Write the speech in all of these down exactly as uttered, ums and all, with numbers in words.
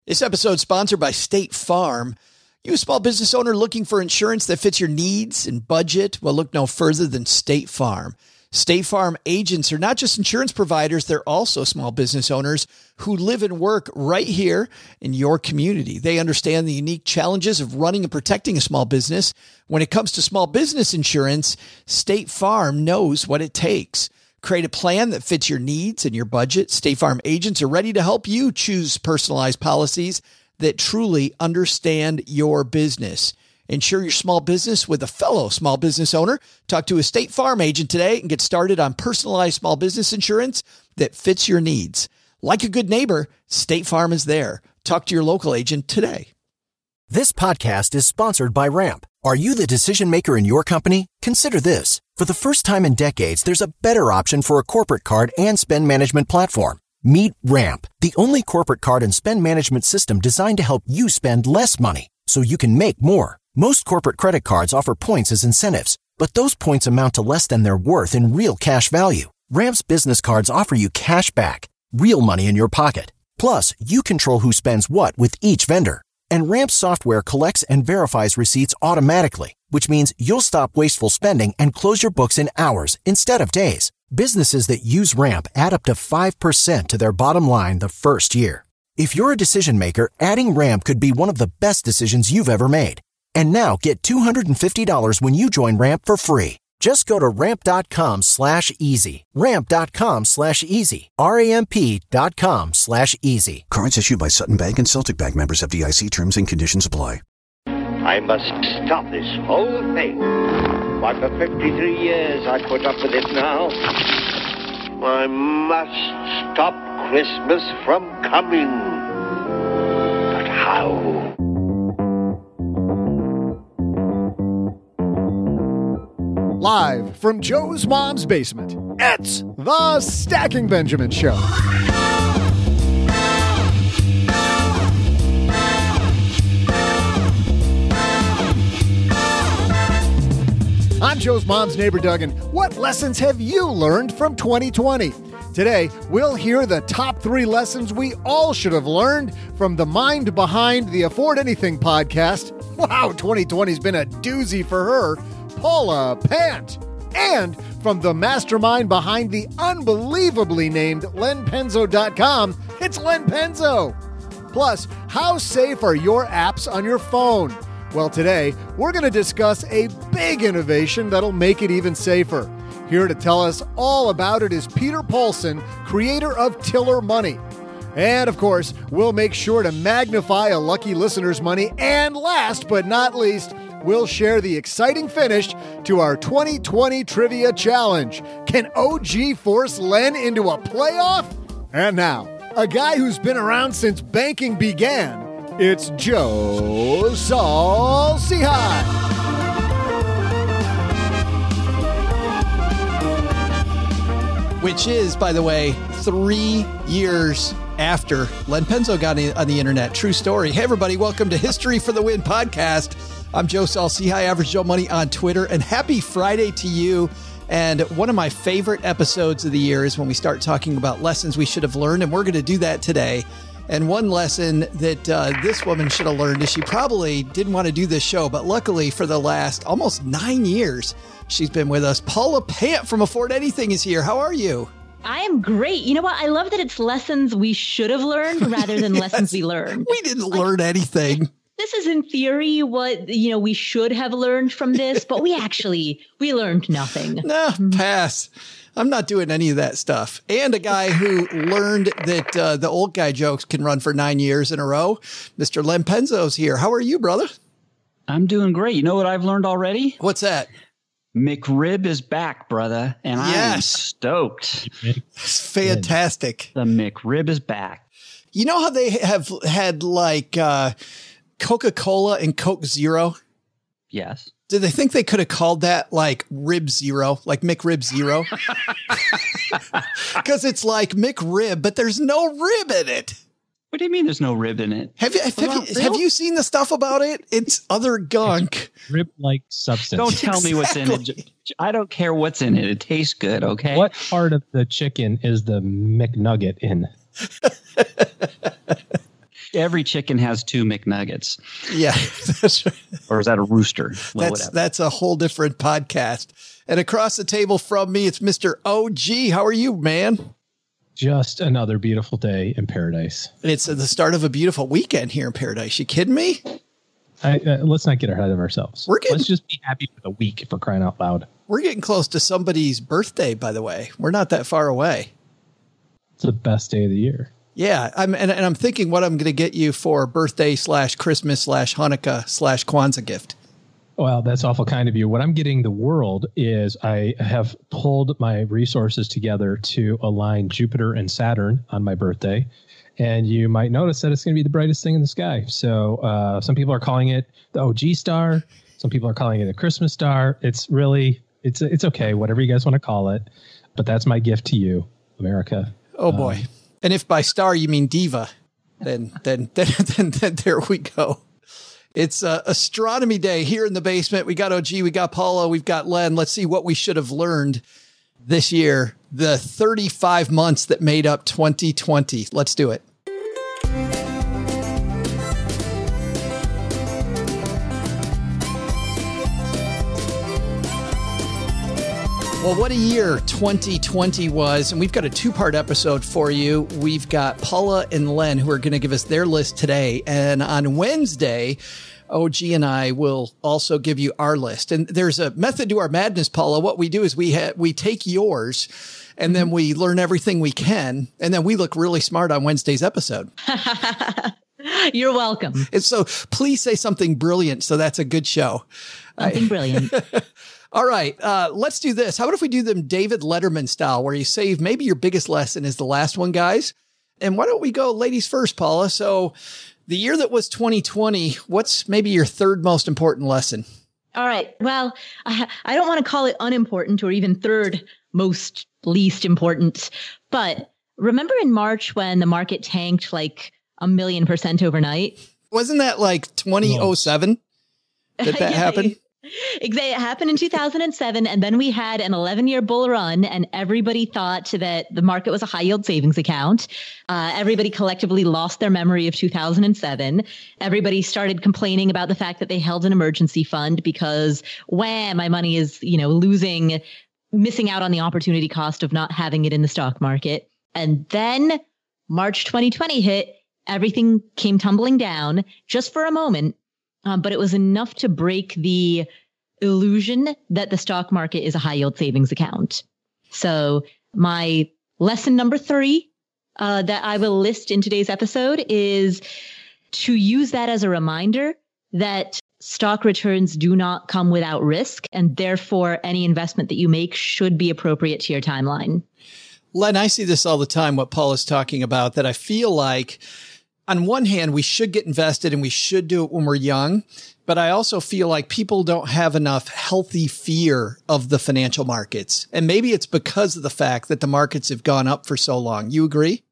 This episode is sponsored by State Farm. You a small business owner looking for insurance that fits your needs and budget? Well, look no further than State Farm. State Farm agents are not just insurance providers, they're also small business owners who live and work right here in your community. They understand the unique challenges of running and protecting a small business. When it comes to small business insurance, State Farm knows what it takes. Create a plan that fits your needs and your budget. State Farm agents are ready to help you choose personalized policies that truly understand your business. Insure your small business with a fellow small business owner. Talk to a State Farm agent today and get started on personalized small business insurance that fits your needs. Like a good neighbor, State Farm is there. Talk to your local agent today. This podcast is sponsored by Ramp. Are you the decision maker in your company? Consider this. For the first time in decades, there's a better option for a corporate card and spend management platform. Meet Ramp, the only corporate card and spend management system designed to help you spend less money so you can make more. Most corporate credit cards offer points as incentives, but those points amount to less than their worth in real cash value. Ramp's business cards offer you cash back, real money in your pocket. Plus, you control who spends what with each vendor. And Ramp software collects and verifies receipts automatically, which means you'll stop wasteful spending and close your books in hours instead of days. Businesses that use Ramp add up to five percent to their bottom line the first year. If you're a decision maker, adding Ramp could be one of the best decisions you've ever made. And now get two hundred fifty dollars when you join Ramp for free. Just go to ramp.com slash easy. Ramp.com slash easy. R-A-M-P dot com slash easy. Cards issued by Sutton Bank and Celtic Bank, members, F D I C. Terms and conditions apply. I must stop this whole thing. Why, for fifty-three years I put up with it now. I must stop Christmas from coming. But how? Live from Joe's mom's basement, it's the Stacking Benjamin Show. I'm Joe's mom's neighbor, Doug, and what lessons have you learned from twenty twenty? Today, we'll hear the top three lessons we all should have learned from the mind behind the Afford Anything podcast. Wow, twenty twenty's been a doozy for her, Paula Pant. And from the mastermind behind the unbelievably named Len Penzo dot com, it's Len Penzo. Plus, how safe are your apps on your phone? Well, today, we're going to discuss a big innovation that'll make it even safer. Here to tell us all about it is Peter Paulson, creator of Tiller Money. And, of course, we'll make sure to magnify a lucky listener's money. And last but not least, we'll share the exciting finish to our twenty twenty Trivia Challenge. Can O G force Len into a playoff? And now, a guy who's been around since banking began, it's Joe Saul-Sehy. Which is, by the way, three years after Len Penzo got on the internet. True story. Hey, everybody. Welcome to History for the Win podcast. I'm Joe Saul-Sehy, Average Joe Money on Twitter, and happy Friday to you. And one of my favorite episodes of the year is when we start talking about lessons we should have learned, and we're going to do that today. And one lesson that uh, this woman should have learned is she probably didn't want to do this show, but luckily for the last almost nine years, she's been with us. Paula Pant from Afford Anything is here. How are you? I am great. You know what? I love that it's lessons we should have learned rather than yes. lessons we learned. We didn't like, learn anything. This is in theory what, you know, we should have learned from this, but we actually, we learned nothing. No, pass. I'm not doing any of that stuff. And a guy who learned that uh, the old guy jokes can run for nine years in a row. Mister Len Penzo's here. How are you, brother? I'm doing great. You know what I've learned already? What's that? McRib is back, brother. And yes. I'm stoked. It's fantastic. The McRib is back. You know how they have had like uh, Coca-Cola and Coke Zero? Yes. Did they think they could have called that like Rib Zero, like McRib Zero? Because it's like McRib, but there's no rib in it. What do you mean there's no rib in it? Have you have, you, have you seen the stuff about it? It's other gunk. Rib-like substance. Don't tell exactly. me what's in it. I don't care what's in it. It tastes good, okay? What part of the chicken is the McNugget in? every chicken has two McNuggets. Yeah, that's right. Or is that a rooster? Well, that's whatever. that's a whole different podcast. And across the table from me, it's Mister O G. How are you, man? Just another beautiful day in paradise. It's the start of a beautiful weekend here in paradise. You kidding me? I, uh, let's not get ahead of ourselves. We're getting, let's just be happy for the week, for crying out loud. We're getting close to somebody's birthday, by the way. We're not that far away. It's the best day of the year. Yeah, I'm and, and I'm thinking what I'm going to get you for birthday slash Christmas slash Hanukkah slash Kwanzaa gift. Well, that's awful kind of you. What I'm getting the world is I have pulled my resources together to align Jupiter and Saturn on my birthday. And you might notice that it's going to be the brightest thing in the sky. So uh, some people are calling it the O G star. Some people are calling it a Christmas star. It's really, it's it's okay, whatever you guys want to call it. But that's my gift to you, America. Oh, boy. Um, and if by star you mean diva, then then then, then, then there we go. It's uh, astronomy day here in the basement. We got O G, we got Paula, we've got Len. Let's see what we should have learned this year. The thirty-five months that made up twenty twenty. Let's do it. Well, what a year twenty twenty was, and we've got a two-part episode for you. We've got Paula and Len who are going to give us their list today, and on Wednesday, O G and I will also give you our list. And there's a method to our madness, Paula. What we do is we ha- we take yours, and then we learn everything we can, and then we look really smart on Wednesday's episode. You're welcome. And so please say something brilliant, so that's a good show. Something I- brilliant. All right, uh, let's do this. How about if we do them David Letterman style, where you save maybe your biggest lesson is the last one, guys? And why don't we go ladies first, Paula? So the year that was twenty twenty, what's maybe your third most important lesson? All right. Well, I, I don't want to call it unimportant or even third most least important. But remember in March when the market tanked like a million percent overnight? Wasn't that like twenty oh seven that that yeah, happened? Exactly. It happened in two thousand seven. And then we had an eleven year bull run and everybody thought that the market was a high yield savings account. Uh, everybody collectively lost their memory of two thousand seven. Everybody started complaining about the fact that they held an emergency fund because wham, my money is, you know, losing, missing out on the opportunity cost of not having it in the stock market. And then March twenty twenty hit, everything came tumbling down just for a moment. Um, but it was enough to break the illusion that the stock market is a high yield savings account. So my lesson number three uh, that I will list in today's episode is to use that as a reminder that stock returns do not come without risk, and therefore any investment that you make should be appropriate to your timeline. Len, I see this all the time, what Paul is talking about, that I feel like on one hand, we should get invested and we should do it when we're young. But I also feel like people don't have enough healthy fear of the financial markets. And maybe it's because of the fact that the markets have gone up for so long. You agree?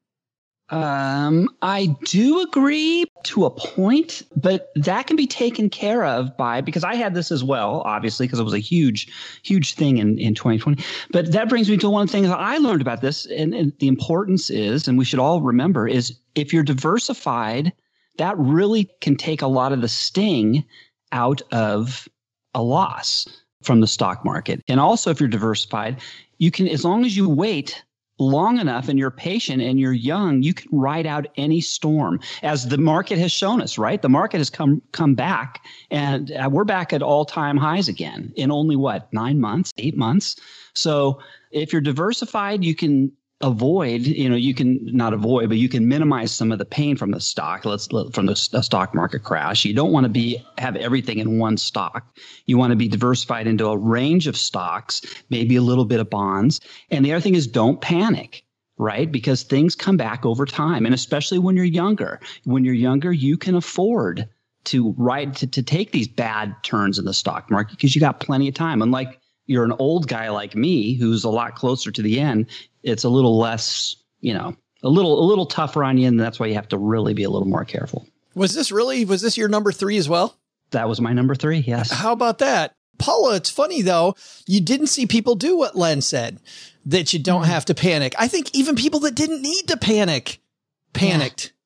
Um, I do agree to a point, but that can be taken care of by, because I had this as well, obviously, because it was a huge, huge thing in, in twenty twenty. But that brings me to one of the things that I learned about this, and, and the importance is, and we should all remember, is if you're diversified, that really can take a lot of the sting out of a loss from the stock market. And also, if you're diversified, you can, as long as you wait long enough and you're patient and you're young, you can ride out any storm, as the market has shown us, right? The market has come come back, and uh, we're back at all-time highs again in only, what, nine months, eight months? So if you're diversified, you can avoid, you know, you can not avoid, but you can minimize some of the pain from the stock, let's from the, the stock market crash. You don't want to be have everything in one stock. You want to be diversified into a range of stocks, maybe a little bit of bonds. And the other thing is, don't panic, right? Because things come back over time. And especially when you're younger, when you're younger, you can afford to ride to, to take these bad turns in the stock market because you got plenty of time. Unlike you're an old guy like me, who's a lot closer to the end, it's a little less, you know, a little, a little tougher on you. And that's why you have to really be a little more careful. Was this really, was this your number three as well? That was my number three. Yes. How about that? Paula, it's funny though, you didn't see people do what Len said, that you don't have to panic. I think even people that didn't need to panic, panicked.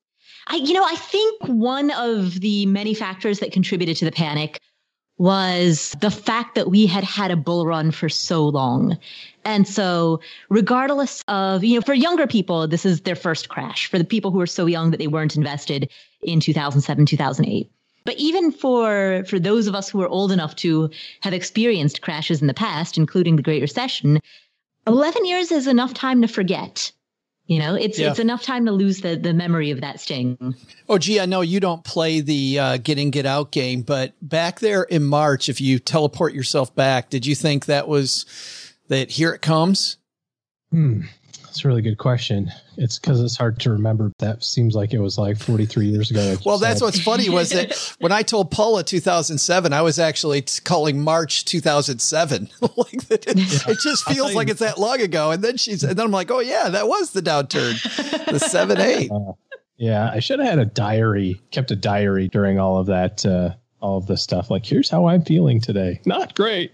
I, you know, I think one of the many factors that contributed to the panic was the fact that we had had a bull run for so long. And so regardless of, you know, for younger people, this is their first crash. For the people who are so young that they weren't invested in two thousand seven, two thousand eight. But even for, for those of us who are old enough to have experienced crashes in the past, including the Great Recession, eleven years is enough time to forget. You know, it's yeah. it's enough time to lose the, the memory of that sting. Oh, gee, I know you don't play the uh, get in, get out game, but back there in March, if you teleport yourself back, did you think that was that here it comes? Hmm. That's a really good question. It's because it's hard to remember. That seems like it was like forty-three years ago. Like well, that's what's funny was that when I told Paula two thousand seven, I was actually calling March two thousand seven. Like that it, yeah. it just feels like it's that long ago. And then she's, and then I'm like, oh yeah, that was the downturn, the seven eight. Uh, yeah, I should have had a diary, kept a diary during all of that, uh, all of the stuff. Like, here's how I'm feeling today. Not great.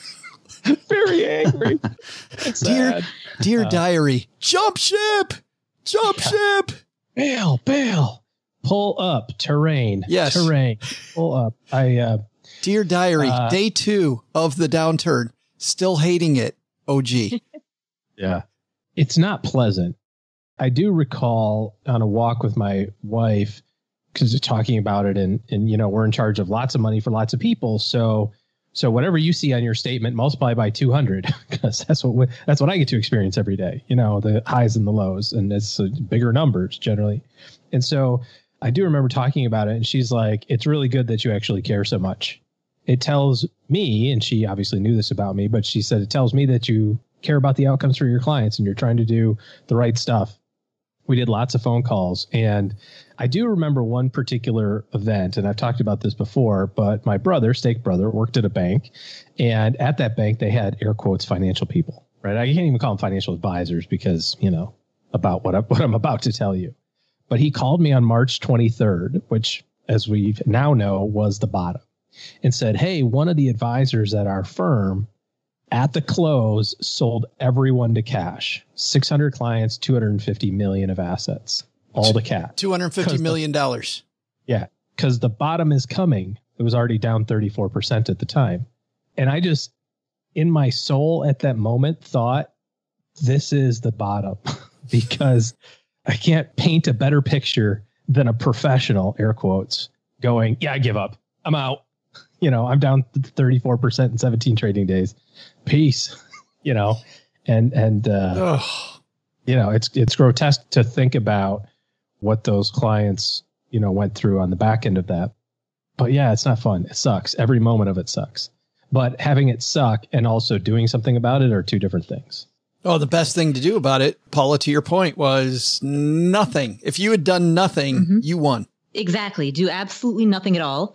Very angry. Dear, dear uh, diary, jump ship, jump yeah. ship. Bail, bail, pull up, terrain, yes, terrain, pull up. I, uh, dear diary, uh, day two of the downturn, still hating it. O G. Yeah, it's not pleasant. I do recall on a walk with my wife, because we're talking about it, and and you know we're in charge of lots of money for lots of people, so. So whatever you see on your statement, multiply by two hundred, because that's what we, that's what I get to experience every day. You know, the highs and the lows, and it's uh, bigger numbers generally. And so I do remember talking about it, and she's like, "It's really good that you actually care so much. It tells me," and she obviously knew this about me, but she said it tells me that you care about the outcomes for your clients and you're trying to do the right stuff. We did lots of phone calls, and I do remember one particular event, and I've talked about this before, but my brother, stake brother, worked at a bank, and at that bank, they had air quotes financial people, right? I can't even call them financial advisors because, you know, about what, I, what I'm about to tell you. But he called me on March twenty-third, which, as we now know, was the bottom, and said, hey, one of the advisors at our firm at the close sold everyone to cash. six hundred clients, two hundred fifty million of assets, all to cash. two hundred fifty million dollars. The, yeah, because the bottom is coming. It was already down thirty-four percent at the time. And I just, in my soul at that moment, thought, this is the bottom, because I can't paint a better picture than a professional, air quotes, going, yeah, I give up. I'm out. You know, I'm down thirty-four percent in seventeen trading days. Peace, you know, and, and, uh, you know, it's, it's grotesque to think about what those clients, you know, went through on the back end of that. But yeah, it's not fun. It sucks. Every moment of it sucks. But having it suck and also doing something about it are two different things. Oh, the best thing to do about it, Paula, to your point, was nothing. If you had done nothing, mm-hmm. you won. Exactly. Do absolutely nothing at all.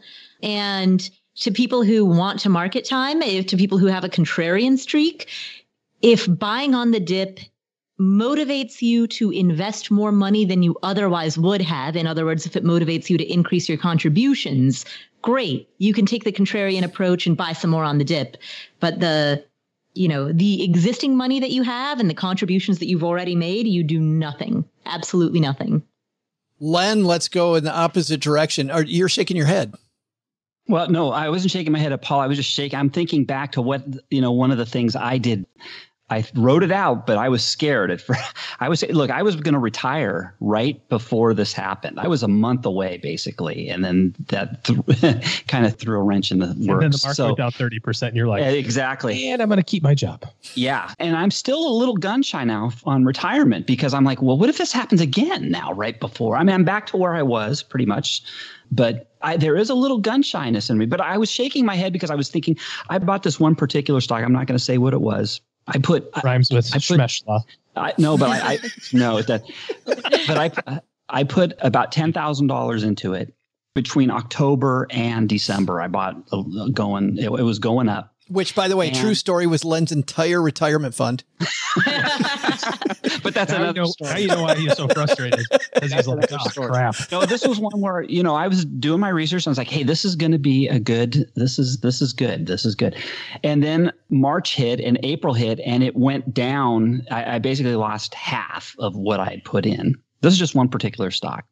And to people who want to market time, if, to people who have a contrarian streak, if buying on the dip motivates you to invest more money than you otherwise would have, in other words, if it motivates you to increase your contributions, great. You can take the contrarian approach and buy some more on the dip. But the, you know, the existing money that you have and the contributions that you've already made, you do nothing. Absolutely nothing. Len, let's go in the opposite direction. Are, you're shaking your head. Well, no, I wasn't shaking my head at Paul. I was just shaking. I'm thinking back to what, you know, one of the things I did. I wrote it out, but I was scared at first. I was, look, I was going to retire right before this happened. I was a month away, basically. And then that th- kind of threw a wrench in the works. And then the market so, went down thirty percent and you're like, exactly. And I'm going to keep my job. Yeah. And I'm still a little gun shy now on retirement because I'm like, well, what if this happens again now, right before? I mean, I'm back to where I was pretty much, but I, there is a little gun shyness in me. But I was shaking my head because I was thinking, I bought this one particular stock. I'm not going to say what it was. I put rhymes with I put, I, no, but I, I no that, but I I put about ten thousand dollars into it between October and December. I bought a, a going. It, it was going up. Which, by the way, and, true story, was Len's entire retirement fund. But that's now another you know, story. Now you know why he's so frustrated, because he's like, oh, crap. No, this was one where, you know, I was doing my research and I was like, hey, this is going to be a good, this is, this is good. This is good. And then March hit and April hit and it went down. I, I basically lost half of what I had put in. This is just one particular stock.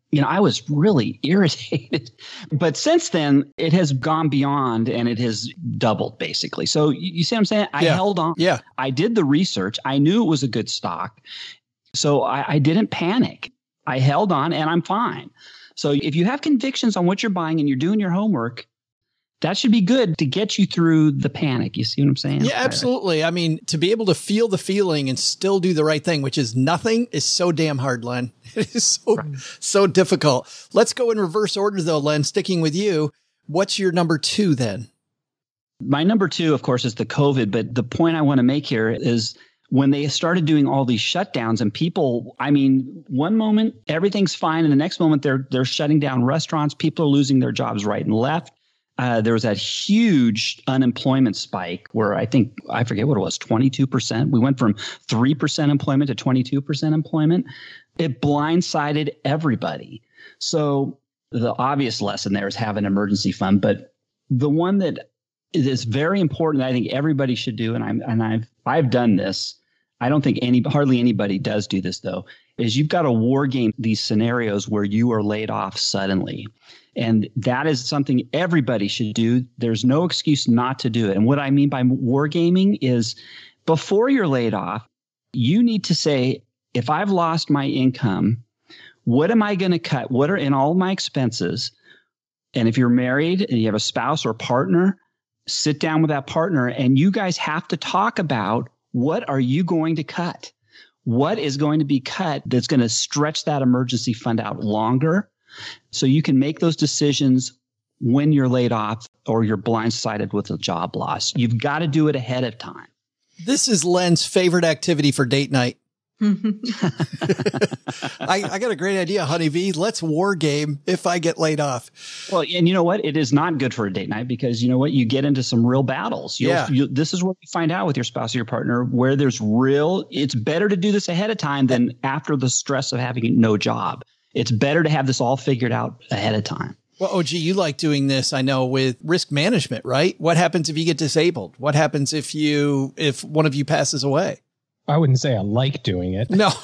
you know, I was really irritated. But since then, it has gone beyond and it has doubled basically. So you, you see what I'm saying? I yeah. held on. Yeah. I did the research. I knew it was a good stock. So I, I didn't panic. I held on and I'm fine. So if you have convictions on what you're buying and you're doing your homework, that should be good to get you through the panic. You see what I'm saying? Yeah, absolutely. I mean, to be able to feel the feeling and still do the right thing, which is nothing, is so damn hard, Len. It is so, right. so difficult. Let's go in reverse order, though, Len, sticking with you. What's your number two then? My number two, of course, is the COVID. But the point I want to make here is when they started doing all these shutdowns and people, I mean, one moment everything's fine. And the next moment they're they're shutting down restaurants. People are losing their jobs right and left. Uh, there was that huge unemployment spike where I think, I forget what it was, twenty-two percent. We went from three percent employment to twenty-two percent employment. It blindsided everybody. So the obvious lesson there is have an emergency fund. But the one that is very important, I think everybody should do, and I'm and I've I've done this. I don't think any hardly anybody does do this though, is you've got to war game these scenarios where you are laid off suddenly. And that is something everybody should do. There's no excuse not to do it. And what I mean by wargaming is before you're laid off, you need to say, if I've lost my income, what am I going to cut? What are in all my expenses? And if you're married and you have a spouse or partner, sit down with that partner and you guys have to talk about what are you going to cut? What is going to be cut that's going to stretch that emergency fund out longer? So you can make those decisions when you're laid off or you're blindsided with a job loss. You've got to do it ahead of time. This is Len's favorite activity for date night. I, I got a great idea, Honeybee. Let's war game if I get laid off. Well, and you know what? It is not good for a date night because you know what? You get into some real battles. You'll, yeah. You, this is what you find out with your spouse or your partner where there's real, it's better to do this ahead of time than after the stress of having no job. It's better to have this all figured out ahead of time. Well, O G, you like doing this, I know, with risk management, right? What happens if you get disabled? What happens if you, if one of you passes away? I wouldn't say I like doing it. No.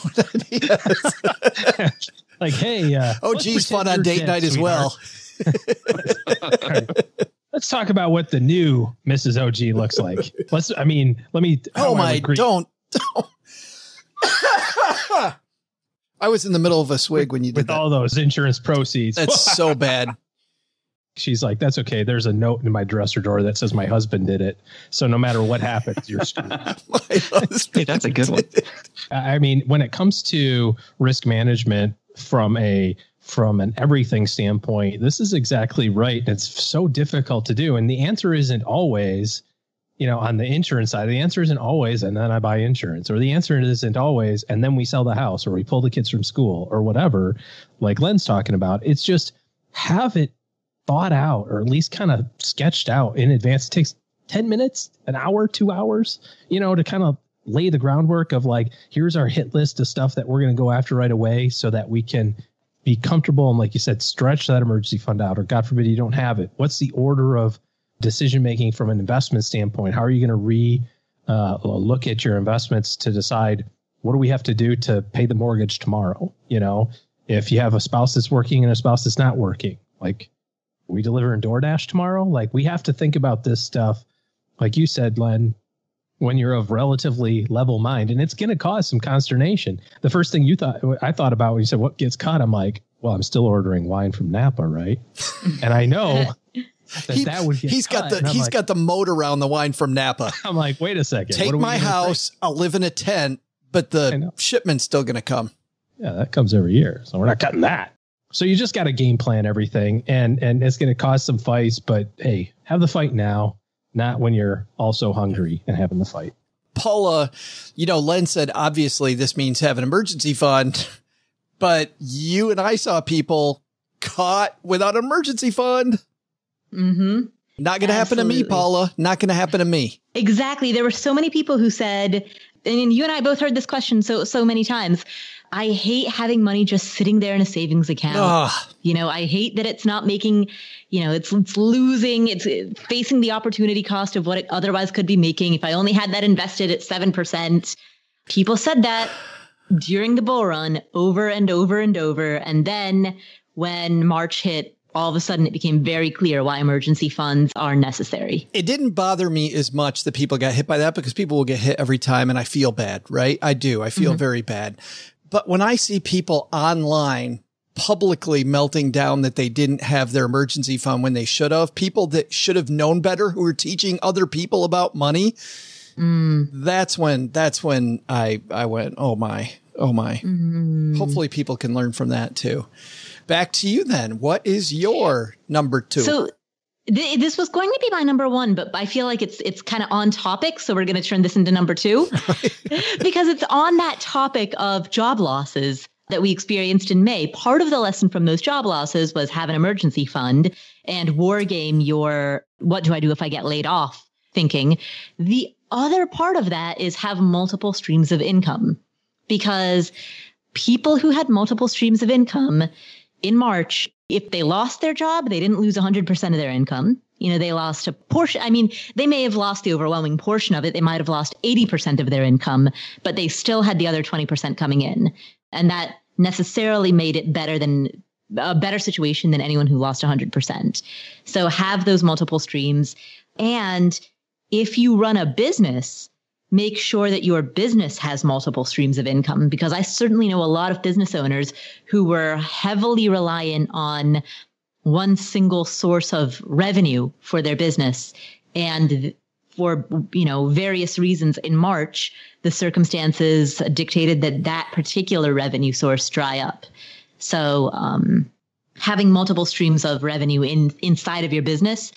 Like, hey, uh, O G's fun on date night as well. Right. Let's talk about what the new Missus O G looks like. Let's, I mean, let me. Oh my, don't, don't. I was in the middle of a swig when you did with that. all those insurance proceeds. That's so bad. She's like, that's okay. There's a note in my dresser drawer that says my husband did it. So no matter what happens, you're screwed. Hey, that's a good one. I mean, when it comes to risk management from a from an everything standpoint, this is exactly right. It's so difficult to do. And the answer isn't always, you know, on the insurance side, the answer isn't always, and then I buy insurance, or the answer isn't always, and then we sell the house, or we pull the kids from school, or whatever, like Len's talking about. It's just have it thought out, or at least kind of sketched out in advance. It takes ten minutes, an hour, two hours, you know, to kind of lay the groundwork of like, here's our hit list of stuff that we're going to go after right away so that we can be comfortable. And like you said, stretch that emergency fund out, or God forbid you don't have it. What's the order of decision-making from an investment standpoint? How are you going to re uh, look at your investments to decide what do we have to do to pay the mortgage tomorrow? You know, if you have a spouse that's working and a spouse that's not working, like, we deliver in DoorDash tomorrow. Like, we have to think about this stuff. Like you said, Len, when you're of relatively level mind, and it's going to cause some consternation. The first thing you thought, I thought about when you said what gets cut, I'm like, well, I'm still ordering wine from Napa, right? And I know that he, that would get he's cut. got the he's like, got the moat around the wine from Napa. I'm like, wait a second. Take my house. I'll live in a tent, but the shipment's still going to come. Yeah, that comes every year, so we're not cutting that. So you just got to game plan everything, and and it's going to cause some fights. But hey, have the fight now, not when you're also hungry and having the fight. Paula, you know, Len said obviously this means have an emergency fund, but you and I saw people caught without an emergency fund. Mm-hmm. Not going to happen to me, Paula. Not going to happen to me. Exactly. There were so many people who said, and you and I both heard this question so so many times. I hate having money just sitting there in a savings account. Ugh. You know, I hate that it's not making, you know, it's, it's losing, it's facing the opportunity cost of what it otherwise could be making. If I only had that invested at seven percent, people said that. during the bull run over and over and over. And then when March hit, all of a sudden it became very clear why emergency funds are necessary. It didn't bother me as much that people got hit by that, because people will get hit every time and I feel bad, right? I do. I feel mm-hmm. very bad. But when I see people online publicly melting down that they didn't have their emergency fund when they should have, people that should have known better, who are teaching other people about money, mm. that's when, that's when I, I went, oh my, oh my. Mm. Hopefully people can learn from that too. Back to you then. What is your number two? So th- this was going to be my number one, but I feel like it's it's kind of on topic. So we're going to turn this into number two because it's on that topic of job losses that we experienced in May. Part of the lesson from those job losses was have an emergency fund and war game your what do I do if I get laid off thinking. The other part of that is have multiple streams of income, because people who had multiple streams of income in March, if they lost their job, they didn't lose one hundred percent of their income. You know, they lost a portion. I mean, they may have lost the overwhelming portion of it. They might have lost eighty percent of their income, but they still had the other twenty percent coming in. And that necessarily made it better than a better situation than anyone who lost one hundred percent. So have those multiple streams. And if you run a business, make sure that your business has multiple streams of income, because I certainly know a lot of business owners who were heavily reliant on one single source of revenue for their business. And for, you know, various reasons in March, the circumstances dictated that that particular revenue source dry up. So um, having multiple streams of revenue in inside of your business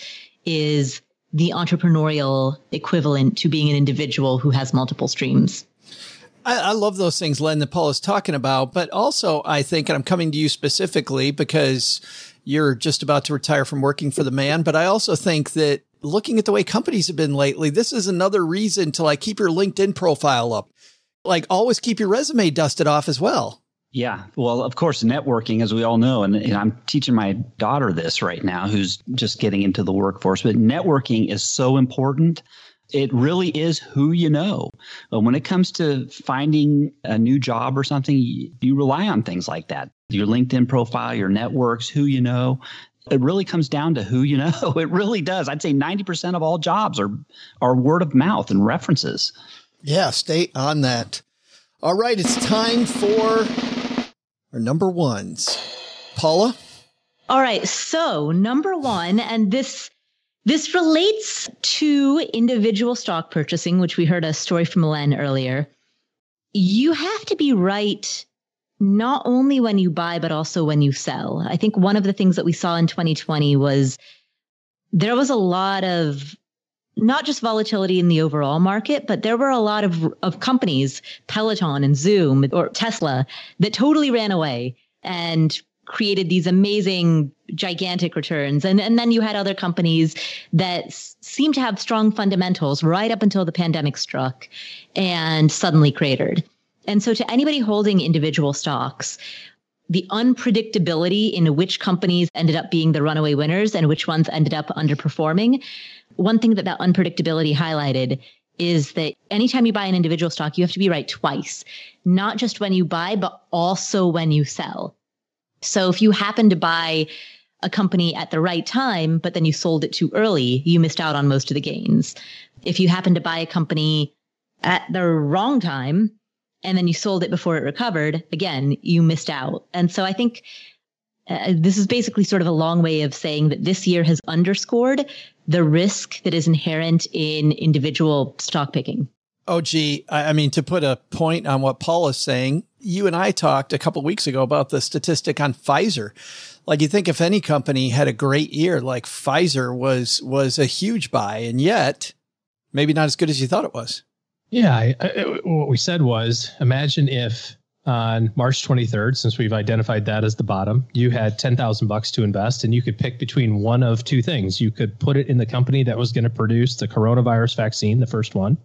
is the entrepreneurial equivalent to being an individual who has multiple streams. I, I love those things, Len, that Paul is talking about. But also, I think, and I'm coming to you specifically because you're just about to retire from working for the man. But I also think that looking at the way companies have been lately, this is another reason to like keep your LinkedIn profile up. Like always keep your resume dusted off as well. Yeah. Well, of course, networking, as we all know, and, and I'm teaching my daughter this right now, who's just getting into the workforce, but networking is so important. It really is who you know. But when it comes to finding a new job or something, you, you rely on things like that. Your LinkedIn profile, your networks, who you know. It really comes down to who you know. It really does. I'd say ninety percent of all jobs are, are word of mouth and references. Yeah, stay on that. All right, it's time for our number ones. Paula? All right, so number one, and this this relates to individual stock purchasing, which we heard a story from Len earlier. You have to be right not only when you buy, but also when you sell. I think one of the things that we saw in twenty twenty was there was a lot of not just volatility in the overall market, but there were a lot of, of companies, Peloton and Zoom or Tesla, that totally ran away and created these amazing, gigantic returns. And, and then you had other companies that s- seemed to have strong fundamentals right up until the pandemic struck and suddenly cratered. And so to anybody holding individual stocks, the unpredictability in which companies ended up being the runaway winners and which ones ended up underperforming, one thing that that unpredictability highlighted is that anytime you buy an individual stock, you have to be right twice, not just when you buy, but also when you sell. So if you happen to buy a company at the right time, but then you sold it too early, you missed out on most of the gains. If you happen to buy a company at the wrong time, and then you sold it before it recovered, again, you missed out. And so I think uh, this is basically sort of a long way of saying that this year has underscored the risk that is inherent in individual stock picking. Oh, gee, I mean, to put a point on what Paul is saying, you and I talked a couple of weeks ago about the statistic on Pfizer. Like, you think if any company had a great year, like Pfizer was was a huge buy, and yet maybe not as good as you thought it was. Yeah, I, I, what we said was, imagine if on March twenty-third, since we've identified that as the bottom, you had ten thousand bucks to invest, and you could pick between one of two things. You could put it in the company that was going to produce the coronavirus vaccine, the first one,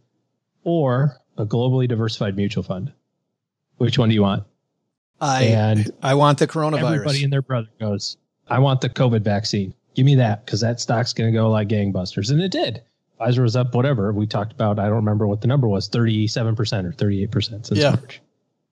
or a globally diversified mutual fund. Which one do you want? I and I want the coronavirus. Everybody and their brother goes, I want the COVID vaccine. Give me that, because that stock's going to go like gangbusters. And it did. Pfizer was up, whatever. We talked about, I don't remember what the number was, thirty-seven percent or thirty-eight percent since yeah. March.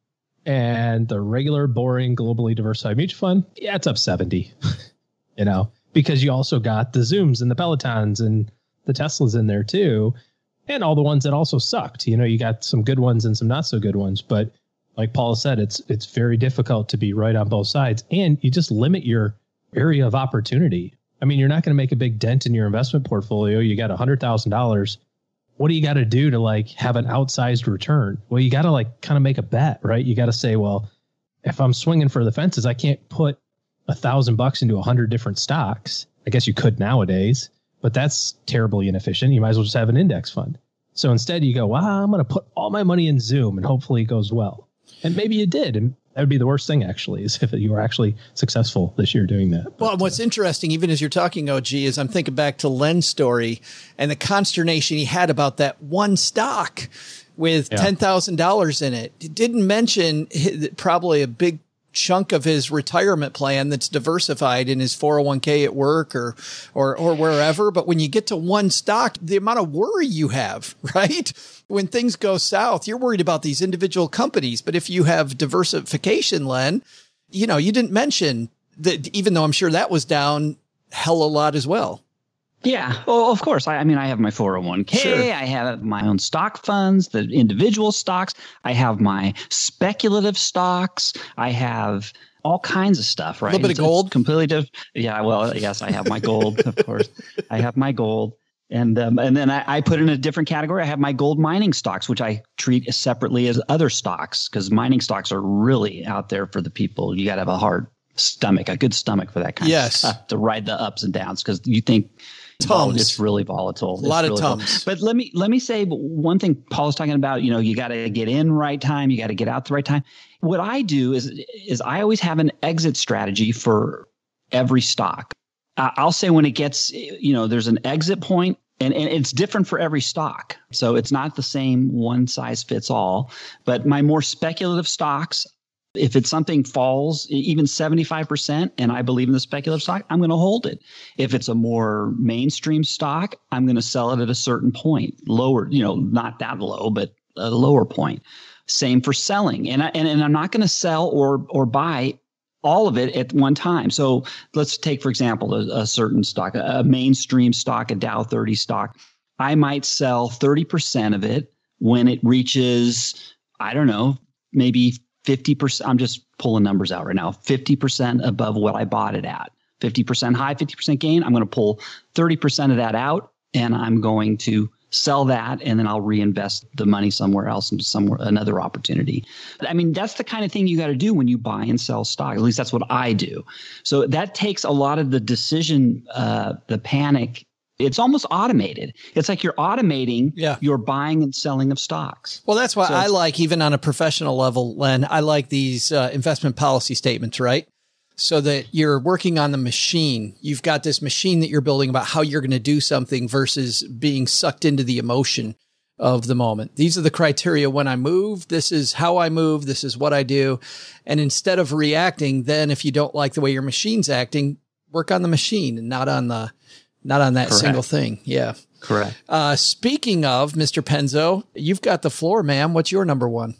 And the regular, boring, globally diversified mutual fund, yeah, it's up seventy, you know, because you also got the Zooms and the Pelotons and the Teslas in there too. And all the ones that also sucked. You know, you got some good ones and some not so good ones. But like Paul said, it's it's very difficult to be right on both sides. And you just limit your area of opportunity. I mean, you're not going to make a big dent in your investment portfolio. You got one hundred thousand dollars. What do you got to do to like have an outsized return? Well, you got to like kind of make a bet, right? You got to say, well, if I'm swinging for the fences, I can't put a thousand bucks into a hundred different stocks. I guess you could nowadays, but that's terribly inefficient. You might as well just have an index fund. So instead you go, wow, I'm going to put all my money in Zoom and hopefully it goes well. And maybe you did. And that would be the worst thing, actually, is if you were actually successful this year doing that. Well, but, what's uh, interesting, even as you're talking, O G, is I'm thinking back to Len's story and the consternation he had about that one stock with yeah. ten thousand dollars in it. He didn't mention his, probably a big chunk of his retirement plan that's diversified in his four oh one k at work or, or, or wherever. But when you get to one stock, the amount of worry you have, right? When things go south, you're worried about these individual companies. But if you have diversification, Len, you know, you didn't mention that, even though I'm sure that was down hell a lot as well. Yeah, well, of course. I, I mean, I have my four oh one k. Sure. I have my own stock funds, the individual stocks. I have my speculative stocks. I have all kinds of stuff, right? A little bit it's, of gold. Completely different. Yeah, well, yes, I have my gold, of course. I have my gold. And um, and then I, I put in a different category. I have my gold mining stocks, which I treat separately as other stocks, because mining stocks are really out there for the people. You got to have a hard stomach, a good stomach for that kind yes. of stuff to ride the ups and downs, because you think oh, it's really volatile. A lot it's of really tums. Volatile. But let me let me say one thing Paul was talking about. You know, you got to get in right time. You got to get out the right time. What I do is is I always have an exit strategy for every stock. I'll say when it gets, you know, there's an exit point, and, and it's different for every stock. So it's not the same one size fits all. But my more speculative stocks, if it's something falls even seventy-five percent and I believe in the speculative stock, I'm going to hold it. If it's a more mainstream stock, I'm going to sell it at a certain point, lower, you know, not that low, but a lower point. Same for selling. And I, and, and I'm not going to sell or or buy all of it at one time. So let's take, for example, a, a certain stock, a, a mainstream stock, a Dow thirty stock. I might sell thirty percent of it when it reaches, I don't know, maybe fifty percent. I'm just pulling numbers out right now. fifty percent above what I bought it at. fifty percent high, fifty percent gain. I'm going to pull thirty percent of that out, and I'm going to sell that, and then I'll reinvest the money somewhere else into somewhere another opportunity. I mean, that's the kind of thing you got to do when you buy and sell stock. At least that's what I do. So that takes a lot of the decision, uh, the panic. It's almost automated. It's like you're automating yeah. your buying and selling of stocks. Well, that's why so I like, even on a professional level, Len, I like these uh, investment policy statements, right? So that you're working on the machine. You've got this machine that you're building about how you're going to do something versus being sucked into the emotion of the moment. These are the criteria when I move. This is how I move. This is what I do. And instead of reacting, then if you don't like the way your machine's acting, work on the machine and not on the, not on that Correct. single thing. Yeah. Correct. Uh, speaking of Mister Penzo, you've got the floor, ma'am. What's your number one?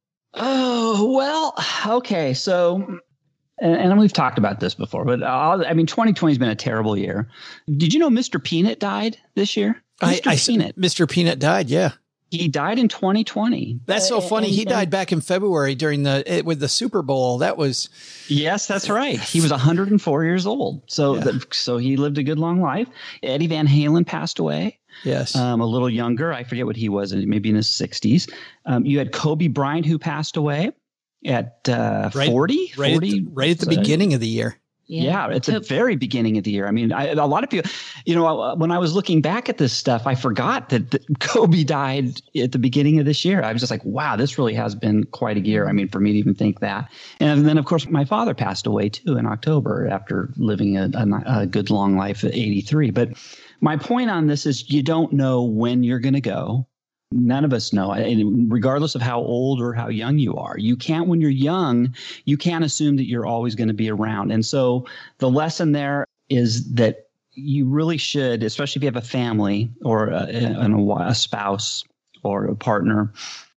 Oh, well, okay. So, and, and we've talked about this before, but I'll, I mean, twenty twenty has been a terrible year. Did you know Mister Peanut died this year? Mister I, I, Peanut. Mister Peanut died. Yeah. He died in twenty twenty. That's so funny. And, he and, died back in February during the, it, with the Super Bowl. That was. Yes, that's right. He was one hundred four years old. So, Yeah. the, so he lived a good long life. Eddie Van Halen passed away. Yes. Um, a little younger. I forget what he was, maybe in his sixties. Um, you had Kobe Bryant, who passed away at uh, Right- forty. right, forty at the, right at the So- beginning of the year. Yeah, it's the very beginning of the year. I mean, I, a lot of people, you know, when I was looking back at this stuff, I forgot that, that Kobe died at the beginning of this year. I was just like, wow, this really has been quite a year. I mean, for me to even think that. And then, of course, my father passed away, too, in October after living a, a, a good long life at eighty-three. But my point on this is you don't know when you're going to go. None of us know, and regardless of how old or how young you are. You can't, when you're young, you can't assume that you're always going to be around. And so the lesson there is that you really should, especially if you have a family or a, a, a spouse or a partner,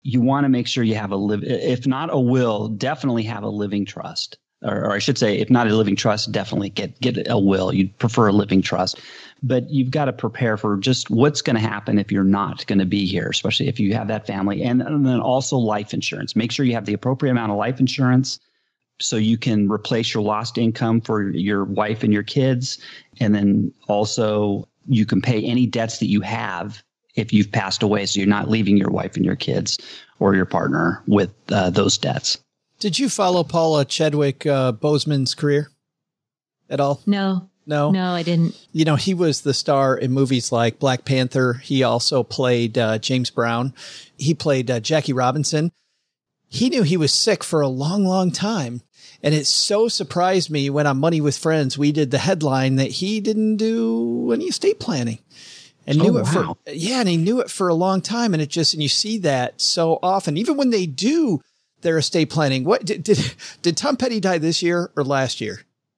you want to make sure you have a live, if not a will, definitely have a living trust. Or, or I should say, if not a living trust, definitely get get a will. You'd prefer a living trust. But you've got to prepare for just what's going to happen if you're not going to be here, especially if you have that family. And, and then also life insurance. Make sure you have the appropriate amount of life insurance so you can replace your lost income for your wife and your kids. And then also you can pay any debts that you have if you've passed away. So you're not leaving your wife and your kids or your partner with uh, those debts. Did you follow Paula Chadwick uh, Boseman's career at all? No. No? No, I didn't. You know, he was the star in movies like Black Panther. He also played uh, James Brown. He played uh, Jackie Robinson. He knew he was sick for a long, long time. And it so surprised me when on Money with Friends, we did the headline that he didn't do any estate planning. And knew oh, it wow. for, yeah, and he knew it for a long time. And it just, and you see that so often, even when they do their estate planning. What did, did, did Tom Petty die this year or last year?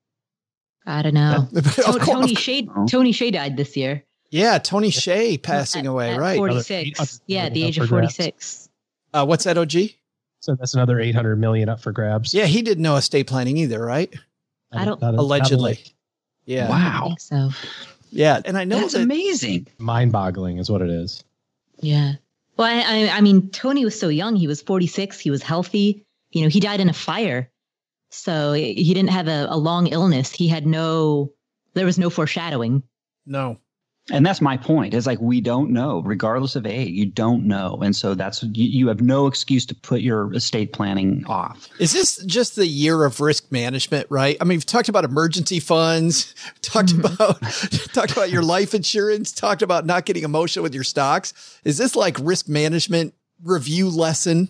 I don't know. Of Tony Shea, Tony Shea died this year. Yeah, Tony Shea passing at, away, at right? forty-six. Yeah, at the age of forty-six. Uh, what's that, O G? So that's another eight hundred million up for grabs. Yeah, he didn't know estate planning either, right? I don't. Not a, Allegedly. not Yeah. I Wow. don't think so. Yeah, and I know That's that, amazing. mind-boggling is what it is. Yeah. Well, I, I, I mean, Tony was so young. He was forty-six. He was healthy. You know, he died in a fire. So he didn't have a, a long illness. He had no, there was no foreshadowing. No. And that's my point. It's like, we don't know, regardless of age, you don't know. And so that's, you, you have no excuse to put your estate planning off. Is this just the year of risk management, right? I mean, we've talked about emergency funds, talked Mm-hmm. about, talked about your life insurance, talked about not getting emotional with your stocks. Is this like risk management review lesson?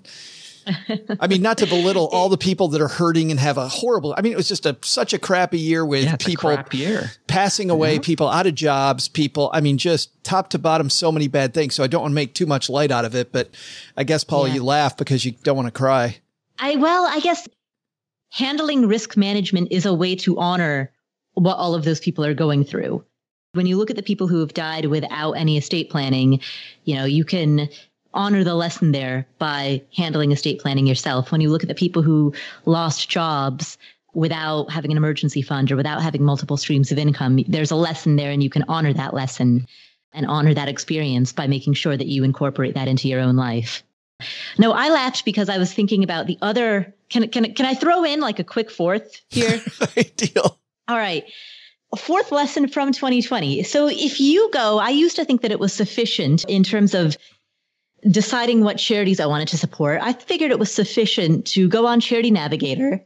I mean, not to belittle all the people that are hurting and have a horrible, I mean, it was just a, such a crappy year with Yeah, it's a people crap year. passing away, Yeah. people out of jobs, people, I mean, just top to bottom, so many bad things. So I don't want to make too much light out of it, but I guess, Paula, Yeah. you laugh because you don't want to cry. I, well, I guess handling risk management is a way to honor what all of those people are going through. When you look at the people who have died without any estate planning, you know, you can honor the lesson there by handling estate planning yourself. When you look at the people who lost jobs without having an emergency fund or without having multiple streams of income, there's a lesson there, and you can honor that lesson and honor that experience by making sure that you incorporate that into your own life. No, I laughed because I was thinking about the other, can, can, can I throw in like a quick fourth here? Deal. All right. A fourth lesson from twenty twenty. So if you go, I used to think that it was sufficient in terms of deciding what charities I wanted to support. I figured it was sufficient to go on Charity Navigator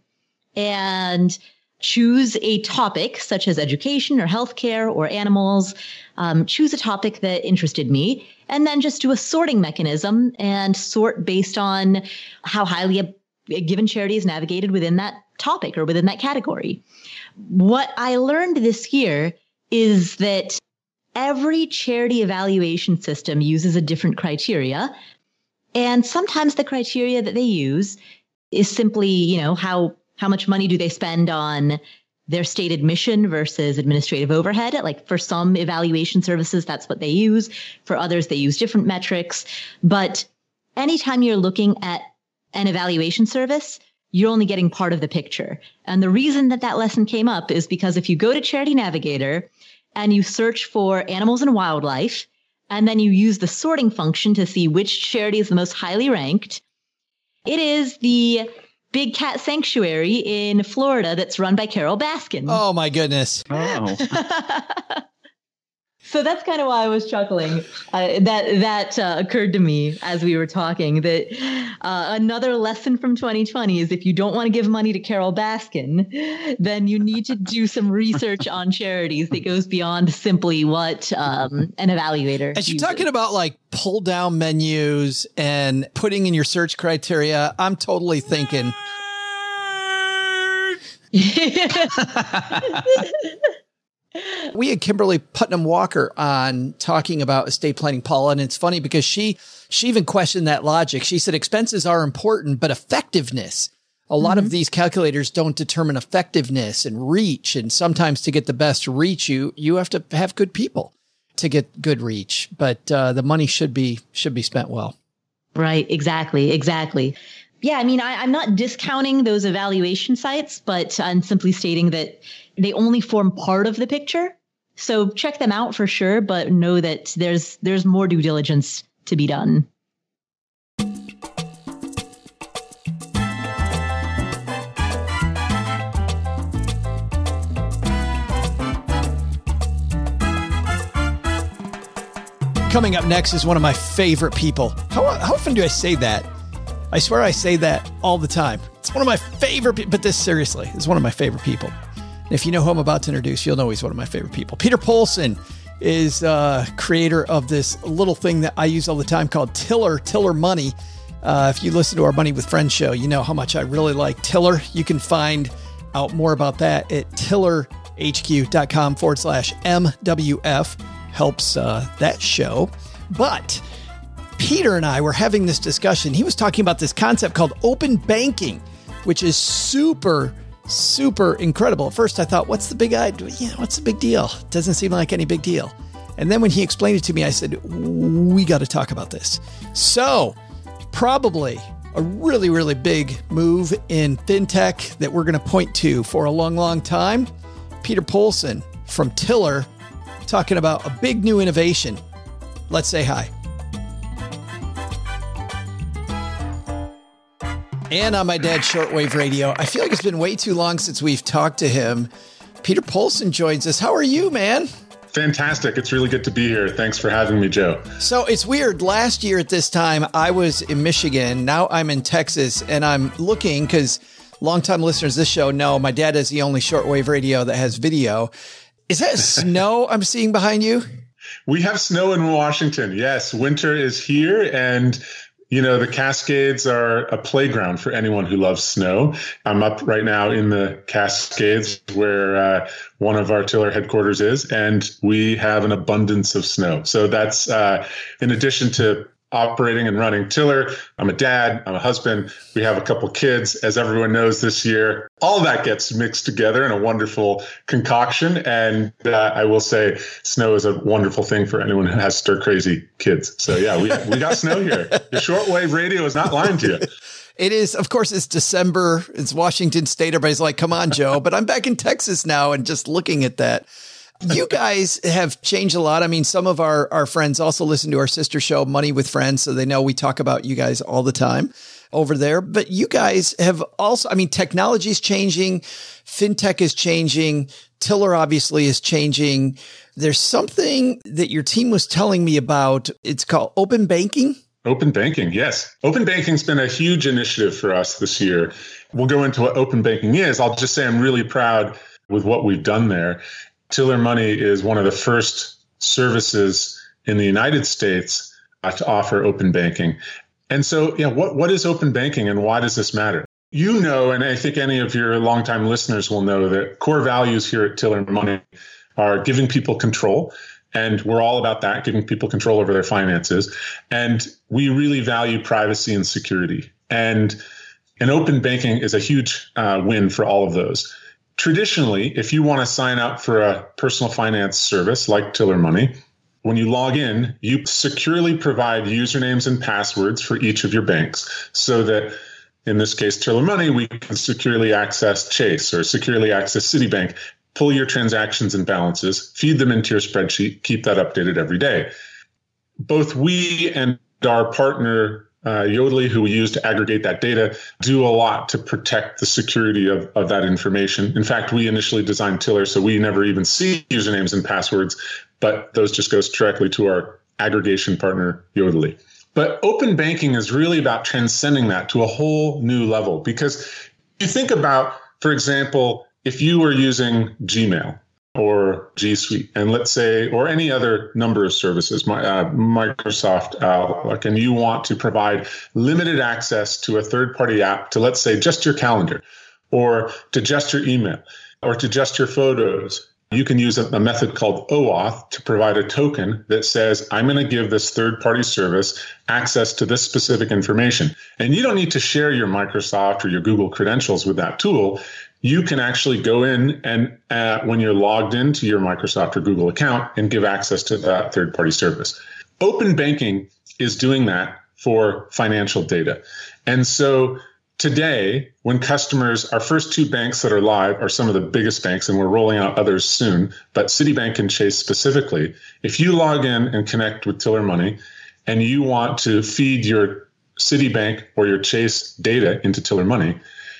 and choose a topic such as education or healthcare or animals, um, choose a topic that interested me, and then just do a sorting mechanism and sort based on how highly a, a given charity is navigated within that topic or within that category. What I learned this year is that every charity evaluation system uses a different criteria. And sometimes the criteria that they use is simply, you know, how, how much money do they spend on their stated mission versus administrative overhead. Like for some evaluation services, that's what they use. For others, they use different metrics. But anytime you're looking at an evaluation service, you're only getting part of the picture. And the reason that that lesson came up is because if you go to Charity Navigator and you search for animals and wildlife, and then you use the sorting function to see which charity is the most highly ranked, it is the Big Cat Sanctuary in Florida that's run by Carol Baskin. Oh, my goodness. Oh. So that's kind of why I was chuckling. Uh, that that uh, occurred to me as we were talking, that uh, another lesson from twenty twenty is if you don't want to give money to Carol Baskin, then you need to do some research on charities that goes beyond simply what um, an evaluator As you're uses. talking about like pull down menus and putting in your search criteria, I'm totally thinking. We had Kimberly Putnam Walker on talking about estate planning, Paula, and it's funny because she she even questioned that logic. She said expenses are important, but effectiveness. A lot Mm-hmm. of these calculators don't determine effectiveness and reach, and sometimes to get the best reach, you you have to have good people to get good reach. But uh, the money should be should be spent well. Right. Exactly. Exactly. Yeah. I mean, I, I'm not discounting those evaluation sites, but I'm simply stating that they only form part of the picture. So check them out for sure, but know that there's there's more due diligence to be done. Coming up next is one of my favorite people. How, how often do I say that? I swear I say that all the time. It's one of my favorite people, but this seriously is one of my favorite people. And if you know who I'm about to introduce, you'll know he's one of my favorite people. Peter Polson is uh, creator of this little thing that I use all the time called Tiller, Tiller Money. Uh, if you listen to our Money with Friends show, you know how much I really like Tiller. You can find out more about that at tillerhq.com forward slash MWF. Helps uh, that show. But Peter and I were having this discussion. He was talking about this concept called open banking, which is super, super incredible. At first I thought, what's the big idea? Yeah, what's the big deal? It doesn't seem like any big deal. And then when he explained it to me, I said, we got to talk about this. So probably a really, really big move in fintech that we're going to point to for a long, long time. Peter Polson from Tiller, talking about a big new innovation. Let's say hi. And on my dad's shortwave radio, I feel like it's been way too long since we've talked to him. Peter Polson joins us. How are you, man? Fantastic. It's really good to be here. Thanks for having me, Joe. So it's weird. Last year at this time, I was in Michigan. Now I'm in Texas, and I'm looking because longtime listeners of this show know my dad is the only shortwave radio that has video. Is that snow I'm seeing behind you? We have snow in Washington. Yes, winter is here. And, you know, the Cascades are a playground for anyone who loves snow. I'm up right now in the Cascades where uh, one of our Tiller headquarters is, and we have an abundance of snow. So that's uh, in addition to operating and running Tiller. I'm a dad. I'm a husband. We have a couple kids, as everyone knows this year. All that gets mixed together in a wonderful concoction. And uh, I will say snow is a wonderful thing for anyone who has stir crazy kids. So yeah, we, we got snow here. The shortwave radio is not lying to you. It is, of course, it's December. It's Washington State. Everybody's like, come on, Joe. But I'm back in Texas now and just looking at that. You guys have changed a lot. I mean, some of our, our friends also listen to our sister show, Money with Friends, so they know we talk about you guys all the time over there. But you guys have also, I mean, technology is changing. Fintech is changing. Tiller obviously is changing. There's something that your team was telling me about. It's called open banking. Open banking, yes. Open banking's been a huge initiative for us this year. We'll go into what open banking is. I'll just say I'm really proud with what we've done there. Tiller Money is one of the first services in the United States uh, to offer open banking. And so, yeah, what, what is open banking and why does this matter? You know, and I think any of your longtime listeners will know that core values here at Tiller Money are giving people control. And we're all about that, giving people control over their finances. And we really value privacy and security. And, and open banking is a huge uh, win for all of those. Traditionally, if you want to sign up for a personal finance service like Tiller Money, when you log in, you securely provide usernames and passwords for each of your banks so that, in this case, Tiller Money, we can securely access Chase or securely access Citibank, pull your transactions and balances, feed them into your spreadsheet, keep that updated every day. Both we and our partner Uh, Yodlee, who we use to aggregate that data, do a lot to protect the security of, of that information. In fact, we initially designed Tiller, so we never even see usernames and passwords, but those just goes directly to our aggregation partner, Yodlee. But open banking is really about transcending that to a whole new level. Because you think about, for example, if you were using Gmail or G Suite, and let's say, or any other number of services, my, uh, Microsoft Outlook, and you want to provide limited access to a third-party app to, let's say, just your calendar, or to just your email, or to just your photos, you can use a, a method called OAuth to provide a token that says, I'm going to give this third-party service access to this specific information. And you don't need to share your Microsoft or your Google credentials with that tool. You can actually go in and uh, when you're logged into your Microsoft or Google account and give access to that third-party service. Open banking is doing that for financial data. And so today, when customers, our first two banks that are live are some of the biggest banks, and we're rolling out others soon, but Citibank and Chase specifically, if you log in and connect with Tiller Money and you want to feed your Citibank or your Chase data into Tiller Money,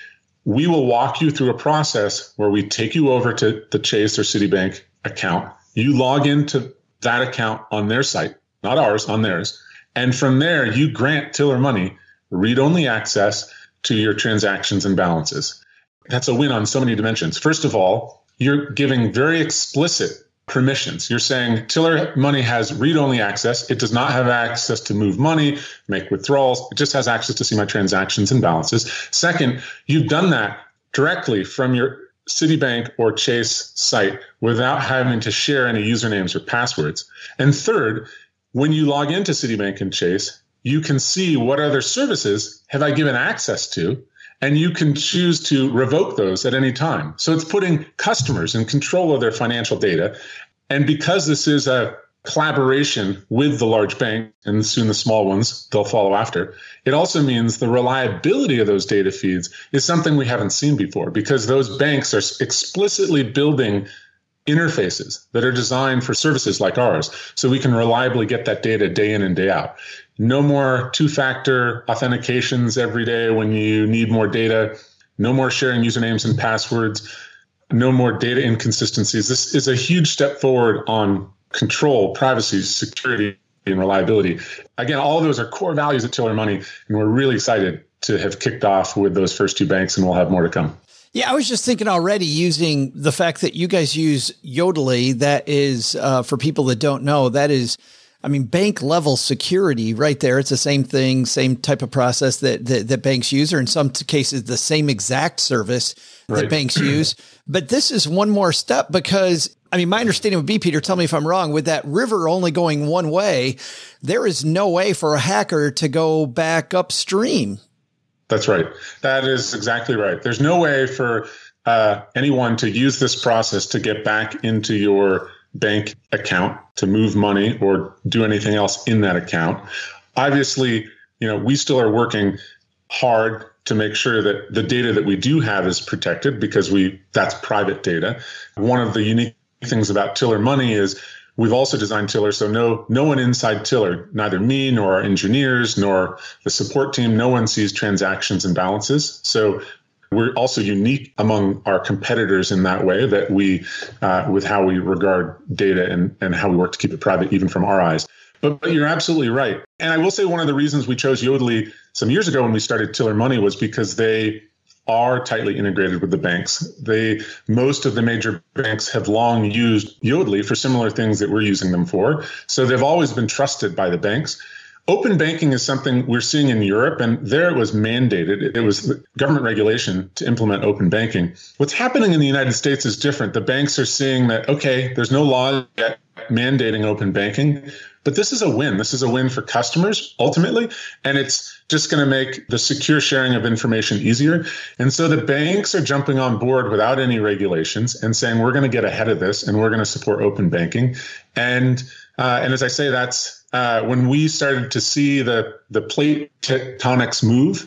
we will walk you through a process where we take you over to the Chase or Citibank account. You log into that account on their site, not ours, on theirs. And from there, you grant Tiller Money read-only access to your transactions and balances. That's a win on so many dimensions. First of all, you're giving very explicit permissions. You're saying Tiller Money has read-only access. It does not have access to move money, make withdrawals. It just has access to see my transactions and balances. Second, you've done that directly from your Citibank or Chase site without having to share any usernames or passwords. And third, when you log into Citibank and Chase, you can see what other services have I given access to, and you can choose to revoke those at any time. So it's putting customers in control of their financial data. And because this is a collaboration with the large bank, and soon the small ones, they'll follow after, it also means the reliability of those data feeds is something we haven't seen before, because those banks are explicitly building interfaces that are designed for services like ours, so we can reliably get that data day in and day out. No more two-factor authentications every day when you need more data. No more sharing usernames and passwords. No more data inconsistencies. This is a huge step forward on control, privacy, security, and reliability. Again, all of those are core values at Tiller Money, and we're really excited to have kicked off with those first two banks, and we'll have more to come. Yeah, I was just thinking already, using the fact that you guys use Yodlee. That is, uh, for people that don't know, that is, I mean, bank level security right there. It's the same thing, same type of process that, that, that banks use, or in some cases, the same exact service right. that banks use. But this is one more step, because, I mean, my understanding would be, Peter, tell me if I'm wrong, with that river only going one way, there is no way for a hacker to go back upstream. That's right. That is exactly right. There's no way for uh, anyone to use this process to get back into your bank account to move money or do anything else in that account. Obviously, you know, we still are working hard to make sure that the data that we do have is protected, because we that's private data. One of the unique things about Tiller Money is we've also designed Tiller so no no one inside Tiller, neither me nor our engineers nor the support team, no one sees transactions and balances. So we're also unique among our competitors in that way, that we, uh, with how we regard data and, and how we work to keep it private, even from our eyes. But, but you're absolutely right. And I will say one of the reasons we chose Yodlee some years ago when we started Tiller Money was because they are tightly integrated with the banks. They, most of the major banks have long used Yodlee for similar things that we're using them for. So they've always been trusted by the banks. Open banking is something we're seeing in Europe, and there it was mandated. It was government regulation to implement open banking. What's happening in the United States is different. The banks are seeing that, okay, there's no law yet mandating open banking, but this is a win. This is a win for customers, ultimately, and it's just going to make the secure sharing of information easier. And so the banks are jumping on board without any regulations and saying, we're going to get ahead of this, and we're going to support open banking. And uh, and as I say, that's Uh, when we started to see the, the plate tectonics move,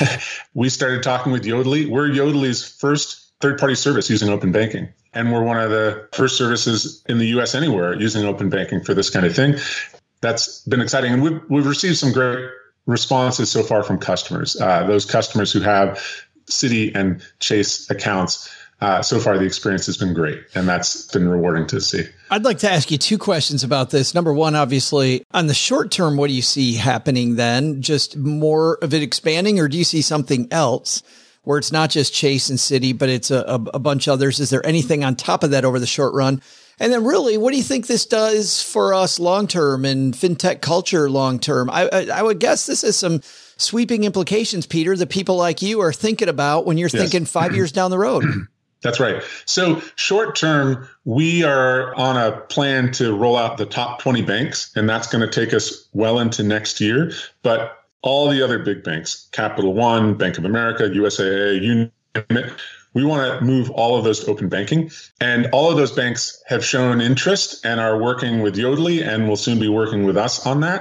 we started talking with Yodlee. We're Yodlee's first third-party service using open banking. And we're one of the first services in the U S anywhere using open banking for this kind of thing. That's been exciting. And we've, we've received some great responses so far from customers. Uh, those customers who have Citi and Chase accounts, Uh, so far, the experience has been great, and that's been rewarding to see. I'd like to ask you two questions about this. Number one, obviously, on the short term, what do you see happening then? Just more of it expanding, or do you see something else where it's not just Chase and Citi, but it's a, a, a bunch of others? Is there anything on top of that over the short run? And then really, what do you think this does for us long term and fintech culture long term? I, I, I would guess this is some sweeping implications, Peter, that people like you are thinking about when you're yes. thinking five years down the road. That's right. So short term, we are on a plan to roll out the top twenty banks, and that's going to take us well into next year. But all the other big banks, Capital One, Bank of America, U S A A, you name it, we want to move all of those to open banking. And all of those banks have shown interest and are working with Yodlee and will soon be working with us on that.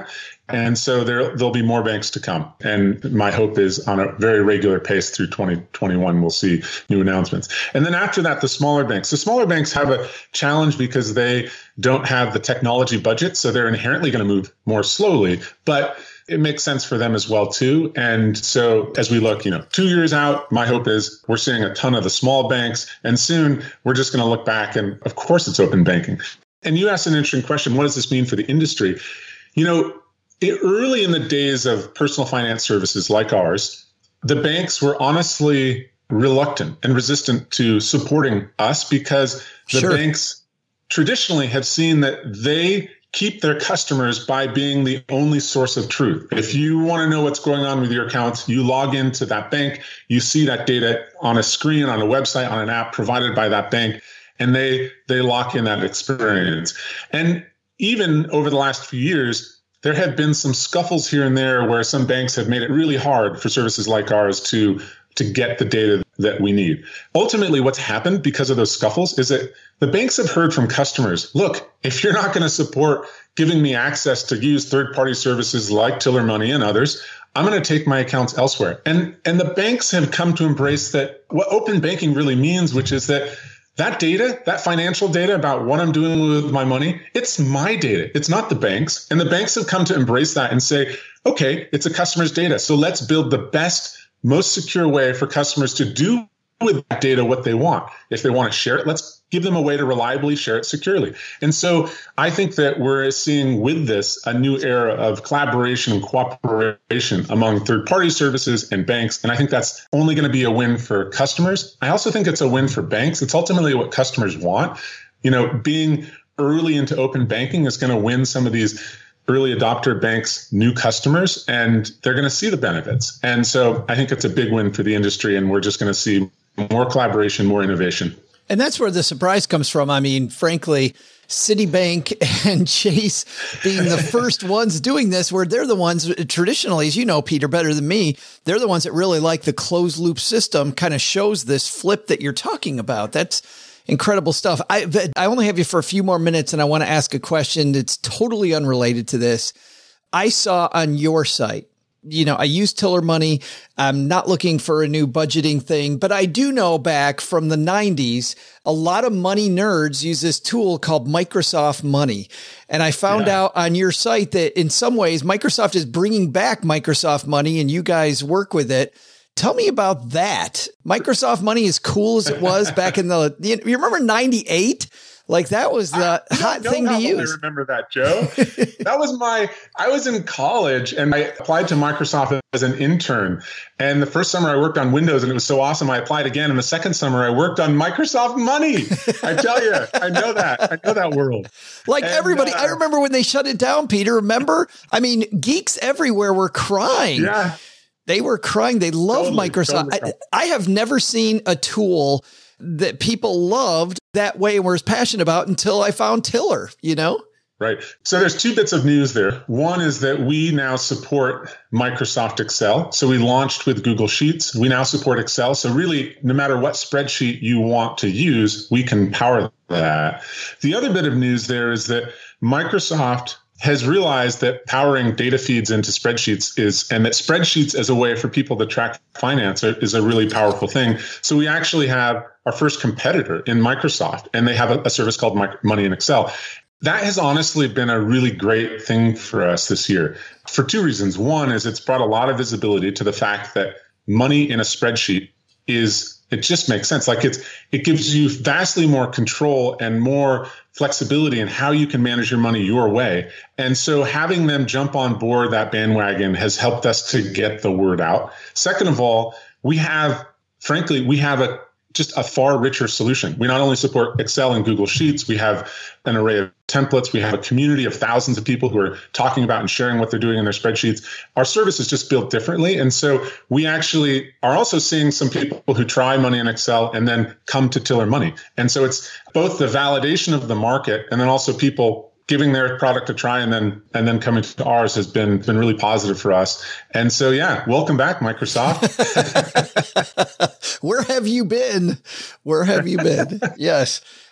And so there, there'll be more banks to come. And my hope is on a very regular pace through twenty twenty-one, we'll see new announcements. And then after that, the smaller banks. The smaller banks have a challenge because they don't have the technology budget. So they're inherently going to move more slowly. But it makes sense for them as well, too. And so as we look, you know, two years out, my hope is we're seeing a ton of the small banks. And soon we're just going to look back and, of course, it's open banking. And you asked an interesting question. What does this mean for the industry? You know, it, early in the days of personal finance services like ours, the banks were honestly reluctant and resistant to supporting us because the sure. banks traditionally have seen that they keep their customers by being the only source of truth. If you want to know what's going on with your accounts, you log into that bank, you see that data on a screen, on a website, on an app provided by that bank, and they they lock in that experience. And even over the last few years, there have been some scuffles here and there where some banks have made it really hard for services like ours to to get the data that we need. Ultimately, what's happened because of those scuffles is that the banks have heard from customers, look, if you're not going to support giving me access to use third-party services like Tiller Money and others, I'm going to take my accounts elsewhere. And, and the banks have come to embrace that what open banking really means, which is that that data, that financial data about what I'm doing with my money, it's my data. It's not the banks. And the banks have come to embrace that and say, okay, it's a customer's data. So let's build the best, most secure way for customers to do with that data what they want. If they want to share it, let's give them a way to reliably share it securely. And so I think that we're seeing with this a new era of collaboration and cooperation among third-party services and banks. And I think that's only going to be a win for customers. I also think it's a win for banks. It's ultimately what customers want. You know, being early into open banking is going to win some of these early adopter banks new customers, and they're going to see the benefits. And so I think it's a big win for the industry, and we're just going to see more collaboration, more innovation. And that's where the surprise comes from. I mean, frankly, Citibank and Chase being the first ones doing this, where they're the ones traditionally, as you know, Peter, better than me, they're the ones that really like the closed loop system, kind of shows this flip that you're talking about. That's incredible stuff. I, I only have you for a few more minutes, and I want to ask a question that's totally unrelated to this. I saw on your site, you know, I use Tiller Money. I'm not looking for a new budgeting thing, but I do know back from the nineties, a lot of money nerds use this tool called Microsoft Money. And I found yeah. out on your site that in some ways, Microsoft is bringing back Microsoft Money and you guys work with it. Tell me about that. Microsoft Money, as cool as it was back in the, you remember ninety-eight? Like that was the I hot thing to use. I remember that, Joe. That was my, I was in college and I applied to Microsoft as an intern. And the first summer I worked on Windows and it was so awesome. I applied again. And the second summer I worked on Microsoft Money. I tell you, I know that. I know that world. Like and, everybody, uh, I remember when they shut it down, Peter, remember? I mean, geeks everywhere were crying. Yeah. They were crying. They love totally, Microsoft. Totally. I, I have never seen a tool that people loved that way and were as passionate about until I found Tiller, you know? Right. So there's two bits of news there. One is that we now support Microsoft Excel. So we launched with Google Sheets. We now support Excel. So really, no matter what spreadsheet you want to use, we can power that. The other bit of news there is that Microsoft has realized that powering data feeds into spreadsheets is, and that spreadsheets as a way for people to track finance are, is a really powerful thing. So we actually have our first competitor in Microsoft, and they have a, a service called Money in Excel. That has honestly been a really great thing for us this year for two reasons. One is it's brought a lot of visibility to the fact that money in a spreadsheet is, it just makes sense. Like it's, it gives you vastly more control and more flexibility in how you can manage your money your way. And so having them jump on board that bandwagon has helped us to get the word out. Second of all, we have, frankly, we have a just a far richer solution. We not only support Excel and Google Sheets, we have an array of templates. We have a community of thousands of people who are talking about and sharing what they're doing in their spreadsheets. Our service is just built differently. And so we actually are also seeing some people who try Money in Excel and then come to Tiller Money. And so it's both the validation of the market and then also people giving their product a try and then and then coming to ours has been been really positive for us. And so, yeah, welcome back, Microsoft. Where have you been? Where have you been? Yes.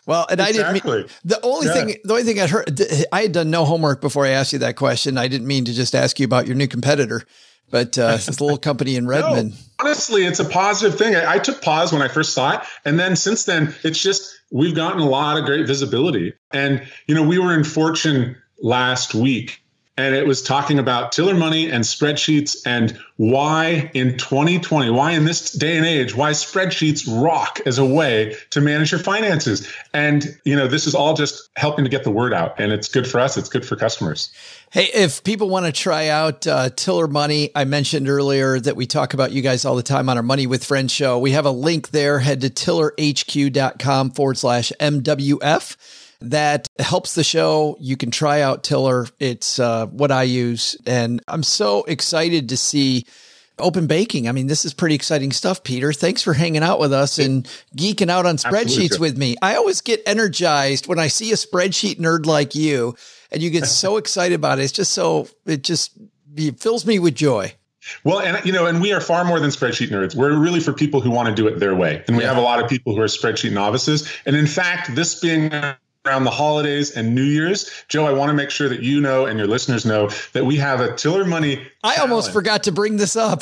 Well, and exactly. I didn't mean, the only yeah. thing, the only thing I heard, I had done no homework before I asked you that question. I didn't mean to just ask you about your new competitor, but uh, it's a little company in Redmond. No, honestly, it's a positive thing. I, I took pause when I first saw it. And then since then, it's just, we've gotten a lot of great visibility. And, you know, we were in Fortune last week, and it was talking about Tiller Money and spreadsheets and why in twenty twenty, why in this day and age, why spreadsheets rock as a way to manage your finances. And, you know, this is all just helping to get the word out, and it's good for us. It's good for customers. Hey, if people want to try out uh, Tiller Money, I mentioned earlier that we talk about you guys all the time on our Money with Friends show. We have a link there. Head to tillerhq.com forward slash MWF. That helps the show. You can try out Tiller. It's uh, what I use. And I'm so excited to see open banking. I mean, this is pretty exciting stuff, Peter. Thanks for hanging out with us and geeking out on spreadsheets Absolutely. with me. I always get energized when I see a spreadsheet nerd like you, and you get so excited about it. It's just so, it just it fills me with joy. Well, and, you know, and we are far more than spreadsheet nerds. We're really for people who want to do it their way. And we yeah. have a lot of people who are spreadsheet novices. And in fact, this being around the holidays and New Year's, Joe, I want to make sure that you know and your listeners know that we have a Tiller Money challenge. I almost forgot to bring this up.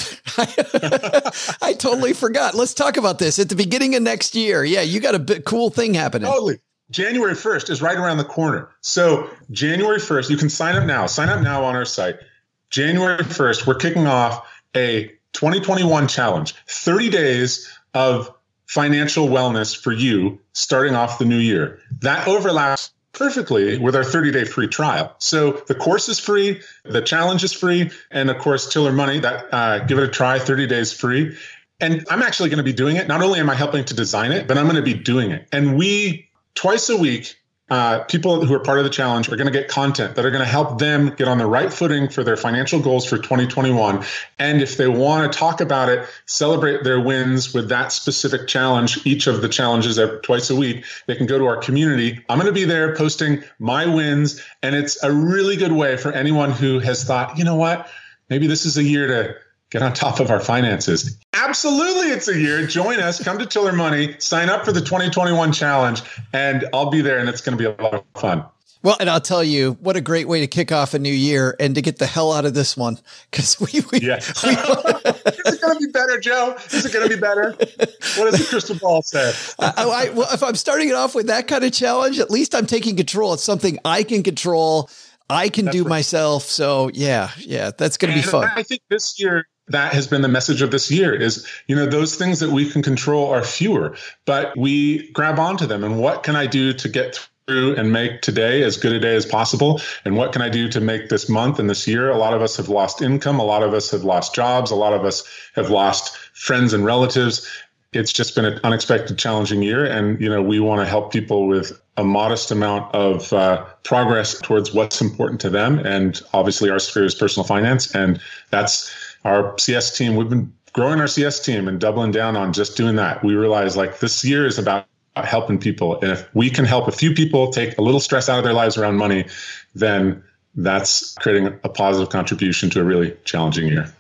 I totally forgot. Let's talk about this at the beginning of next year. Yeah, you got a bit cool thing happening. Totally. January first is right around the corner. So January first, you can sign up now. Sign up now on our site. January first, we're kicking off a twenty twenty-one challenge, thirty days of financial wellness for you starting off the new year. That overlaps perfectly with our thirty-day free trial. So the course is free, the challenge is free, and of course, Tiller Money, that uh, give it a try, thirty days free. And I'm actually going to be doing it. Not only am I helping to design it, but I'm going to be doing it. And we, twice a week, Uh, people who are part of the challenge are going to get content that are going to help them get on the right footing for their financial goals for twenty twenty-one. And if they want to talk about it, celebrate their wins with that specific challenge, each of the challenges every, twice a week, they can go to our community. I'm going to be there posting my wins. And it's a really good way for anyone who has thought, you know what, maybe this is a year to get on top of our finances. Absolutely, it's a year. Join us. Come to Tiller Money. Sign up for the twenty twenty-one challenge, and I'll be there, and it's going to be a lot of fun. Well, and I'll tell you, what a great way to kick off a new year and to get the hell out of this one. Because we, we, yeah. we is it going to be better, Joe? Is it going to be better? What does the crystal ball say? I, I, well, if I'm starting it off with that kind of challenge, at least I'm taking control. It's something I can control. I can that's do right. myself. So yeah, yeah, that's going to be fun. I think this year, that has been the message of this year is, you know, those things that we can control are fewer, but we grab onto them. And what can I do to get through and make today as good a day as possible? And what can I do to make this month and this year? A lot of us have lost income. A lot of us have lost jobs. A lot of us have lost friends and relatives. It's just been an unexpected, challenging year. And, you know, we want to help people with a modest amount of uh, progress towards what's important to them. And obviously our sphere is personal finance. And that's our C S team. We've been growing our C S team and doubling down on just doing that. We realize like this year is about helping people. And if we can help a few people take a little stress out of their lives around money, then that's creating a positive contribution to a really challenging year.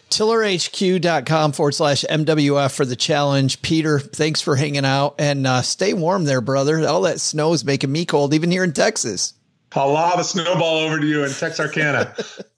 TillerHQ.com forward slash MWF for the challenge. Peter, thanks for hanging out, and uh, stay warm there, brother. All that snow is making me cold, even here in Texas. I'll lob a snowball over to you in Texarkana.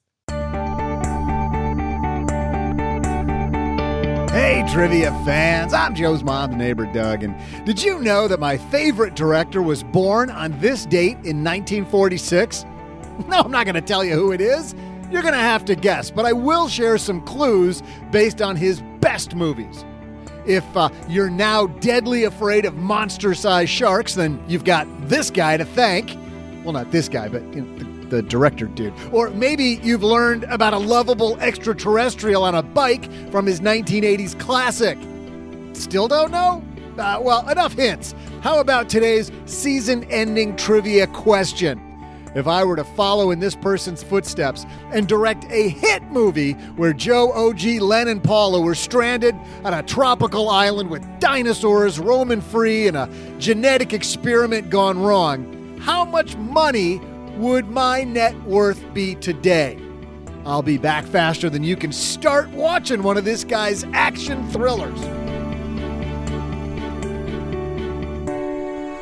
Hey, trivia fans, I'm Joe's mom's neighbor, Doug, and did you know that my favorite director was born on this date in nineteen forty-six? No, I'm not going to tell you who it is. You're going to have to guess, but I will share some clues based on his best movies. If uh, you're now deadly afraid of monster-sized sharks, then you've got this guy to thank. Well, not this guy, but you know, the the director dude. Or maybe you've learned about a lovable extraterrestrial on a bike from his nineteen eighties classic. Still don't know? Uh, well, enough hints. How about today's season-ending trivia question? If I were to follow in this person's footsteps and direct a hit movie where Joe, O G, Len, and Paula were stranded on a tropical island with dinosaurs roaming free and a genetic experiment gone wrong, how much money would my net worth be today? I'll be back faster than you can start watching one of this guy's action thrillers.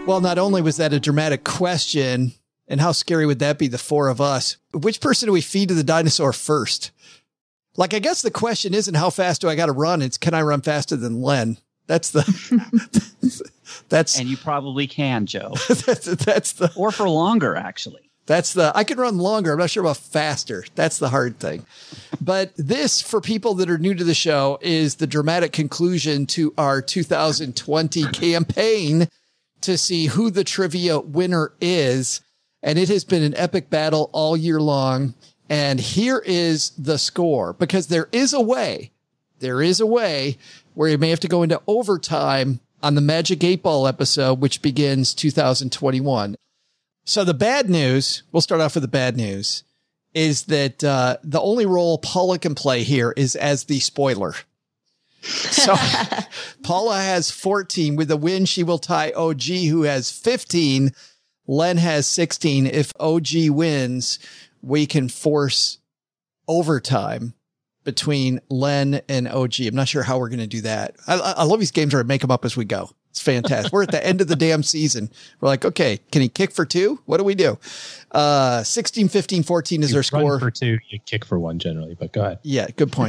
Well, not only was that a dramatic question, and how scary would that be, the four of us? Which person do we feed to the dinosaur first? Like, I guess the question isn't how fast do I got to run? It's can I run faster than Len? That's the, that's, and you probably can, Joe. that's, that's the, or for longer, actually. That's the, I can run longer. I'm not sure about faster. That's the hard thing. But this, for people that are new to the show, is the dramatic conclusion to our two thousand twenty campaign to see who the trivia winner is. And it has been an epic battle all year long. And here is the score, because there is a way, there is a way where you may have to go into overtime on the Magic eight Ball episode, which begins two thousand twenty-one. So the bad news, we'll start off with the bad news, is that uh, the only role Paula can play here is as the spoiler. So Paula has fourteen. With a win, she will tie O G, who has fifteen. Len has sixteen. If O G wins, we can force overtime between Len and O G. I'm not sure how we're going to do that. I, I love these games where I make them up as we go. It's fantastic. We're at the end of the damn season. We're like, okay, can he kick for two? What do we do? Uh, sixteen, fifteen, fourteen is you our score. Run for two, you kick for one generally, but go ahead. Yeah, good point.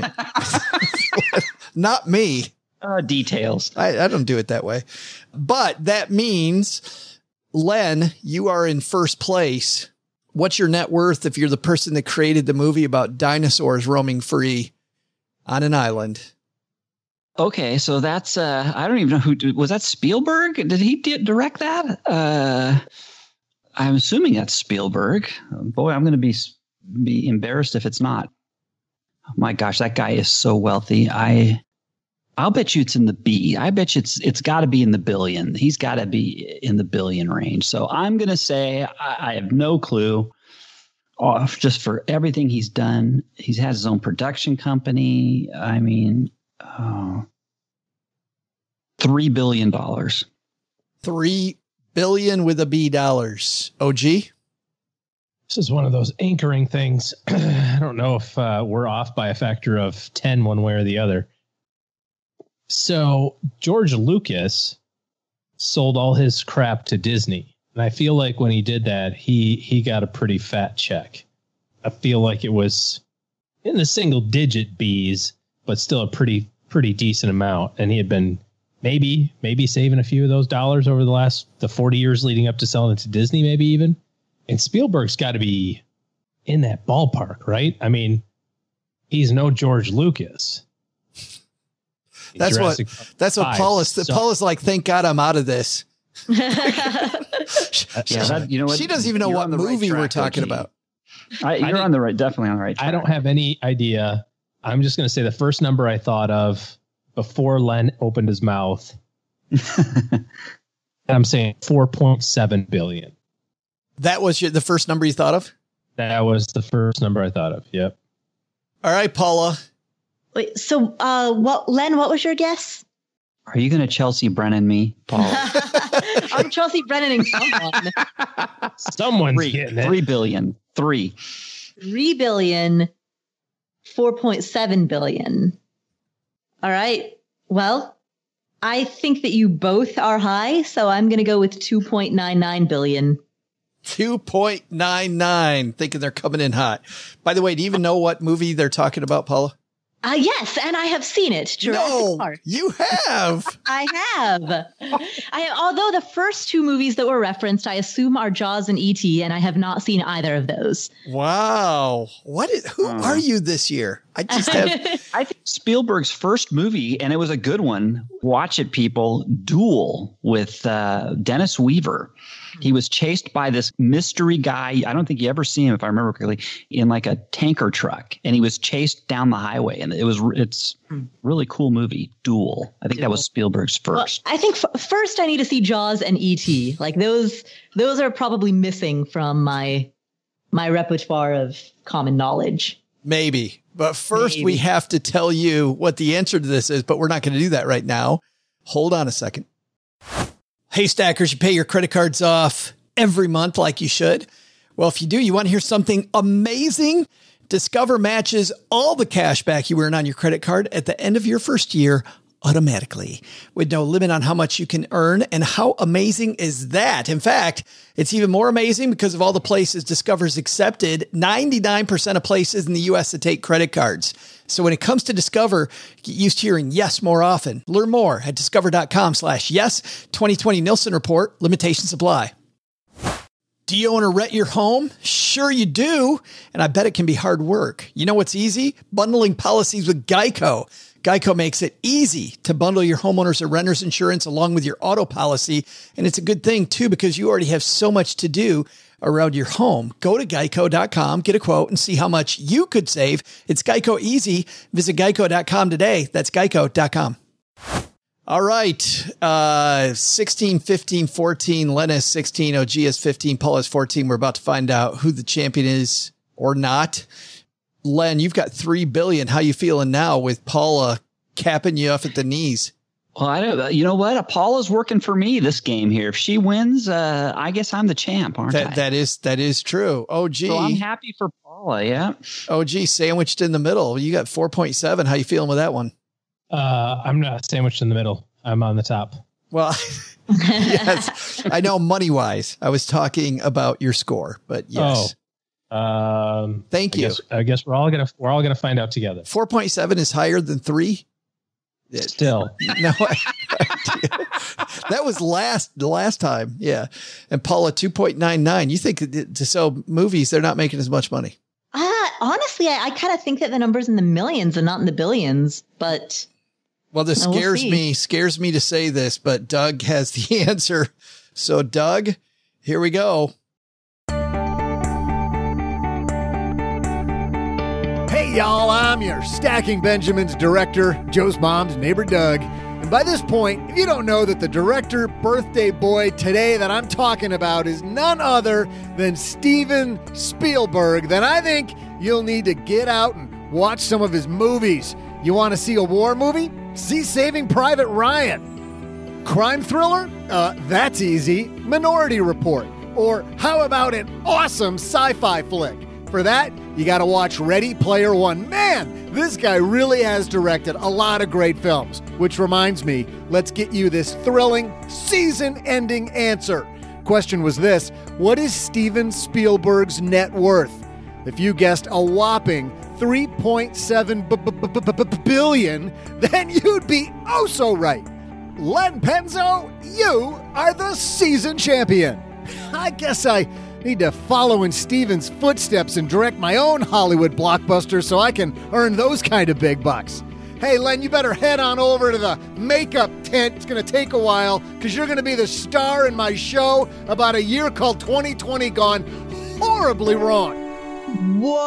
Not me. Uh, details. I, I don't do it that way. But that means, Len, you are in first place. What's your net worth if you're the person that created the movie about dinosaurs roaming free on an island? Okay, so that's, uh, I don't even know who, was that Spielberg? Did he di- direct that? Uh, I'm assuming that's Spielberg. Boy, I'm going to be be embarrassed if it's not. Oh my gosh, that guy is so wealthy. I, I'll bet you it's in the B. I bet you it's it's got to be in the billion. He's got to be in the billion range. So I'm going to say I, I have no clue. Off just for everything he's done. He's has his own production company. I mean, oh, three billion dollars. Three billion with a B dollars. O G. This is one of those anchoring things. I don't know if uh, we're off by a factor of ten one way or the other. So George Lucas sold all his crap to Disney. And I feel like when he did that, he he got a pretty fat check. I feel like it was in the single digit B's, but still a pretty pretty decent amount. And he had been maybe maybe saving a few of those dollars over the last the forty years leading up to selling it to Disney, maybe even. And Spielberg's got to be in that ballpark, right? I mean, he's no George Lucas. That's Jurassic what that's what Paul is. So, Paul is like, thank God I'm out of this. yeah, that, you know what? She doesn't even know You're what on the right movie track, we're talking O G. about. I, you're I on the right, definitely on the right track. I don't have any idea. I'm just going to say the first number I thought of before Len opened his mouth. I'm saying four point seven billion. That was your, the first number you thought of? That was the first number I thought of. Yep. All right, Paula. Wait, so uh, what, Len, what was your guess? Are you going to Chelsea Brennan me, Paul? I'm Chelsea Brennan someone. Someone's three, getting it. Three billion. Three. Three billion, four point seven billion. All right. Well, I think that you both are high, so I'm going to go with two point nine nine billion. two point nine nine. Thinking they're coming in hot. By the way, do you even know what movie they're talking about, Paula? Uh, yes, and I have seen it. Jurassic No, Park. you have. I have. I although the first two movies that were referenced, I assume are Jaws and E T, and I have not seen either of those. Wow. What is, who Uh. are you this year? I just have. I think Spielberg's first movie, and it was a good one. Watch it, people. Duel with uh, Dennis Weaver. He was chased by this mystery guy. I don't think you ever see him, if I remember correctly, in like a tanker truck, and he was chased down the highway. And it was it's really cool movie. Duel. I think that was Spielberg's first. Well, I think f- first I need to see Jaws and E T. Like those, those are probably missing from my my repertoire of common knowledge. Maybe. But first, Maybe. we have to tell you what the answer to this is, but we're not going to do that right now. Hold on a second. Hey, Stackers, you pay your credit cards off every month like you should. Well, if you do, you want to hear something amazing? Discover matches all the cash back you earn on your credit card at the end of your first year automatically with no limit on how much you can earn. And how amazing is that? In fact, it's even more amazing because of all the places Discover's accepted, ninety-nine percent of places in the U S that take credit cards. So when it comes to Discover, get used to hearing yes more often. Learn more at discover.com slash yes. twenty twenty Nielsen Report. Limitations apply. Do you own or rent your home? Sure you do. And I bet it can be hard work. You know what's easy? Bundling policies with Geico. Geico makes it easy to bundle your homeowners or renters insurance along with your auto policy. And it's a good thing too, because you already have so much to do around your home. Go to geico dot com, get a quote, and see how much you could save. It's Geico easy. Visit geico dot com today. That's geico dot com. All right. Uh, sixteen, fifteen, fourteen. Len has sixteen. O G has fifteen. Paul has fourteen. We're about to find out who the champion is or not. Len, you've got three billion. How you feeling now with Paula capping you off at the knees? Well, I don't, you know what? Paula's working for me this game here. If she wins, uh, I guess I'm the champ, aren't that, I? That is, that is true. O G. So I'm happy for Paula. Yeah. O G sandwiched in the middle. You got four point seven. How you feeling with that one? Uh, I'm not sandwiched in the middle. I'm on the top. Well, yes, I know money wise. I was talking about your score, but yes. Oh. Um, Thank I you. Guess, I guess we're all gonna we're all gonna find out together. four point seven is higher than three. Still, no, I, that was last the last time. Yeah, and Paula two point nine nine. You think to sell movies, they're not making as much money? Uh, honestly, I, I kind of think that the number's in the millions and not in the billions. But well, this no, scares we'll me. Scares me to say this, but Doug has the answer. So, Doug, here we go. Hey, y'all, I'm your Stacking Benjamins director, Joe's mom's neighbor, Doug. And by this point, if you don't know that the director birthday boy today that I'm talking about is none other than Steven Spielberg, then I think you'll need to get out and watch some of his movies. You want to see a war movie? See Saving Private Ryan. Crime thriller? Uh, that's easy. Minority Report. Or how about an awesome sci-fi flick? For that, you got to watch Ready Player One. Man, this guy really has directed a lot of great films. Which reminds me, let's get you this thrilling, season-ending answer. Question was this: what is Steven Spielberg's net worth? If you guessed a whopping three point seven billion, then you'd be oh so right. Len Penzo, you are the season champion. I guess I need to follow in Steven's footsteps and direct my own Hollywood blockbuster so I can earn those kind of big bucks. Hey, Len, you better head on over to the makeup tent. It's going to take a while because you're going to be the star in my show about a year called twenty twenty gone horribly wrong. Whoa.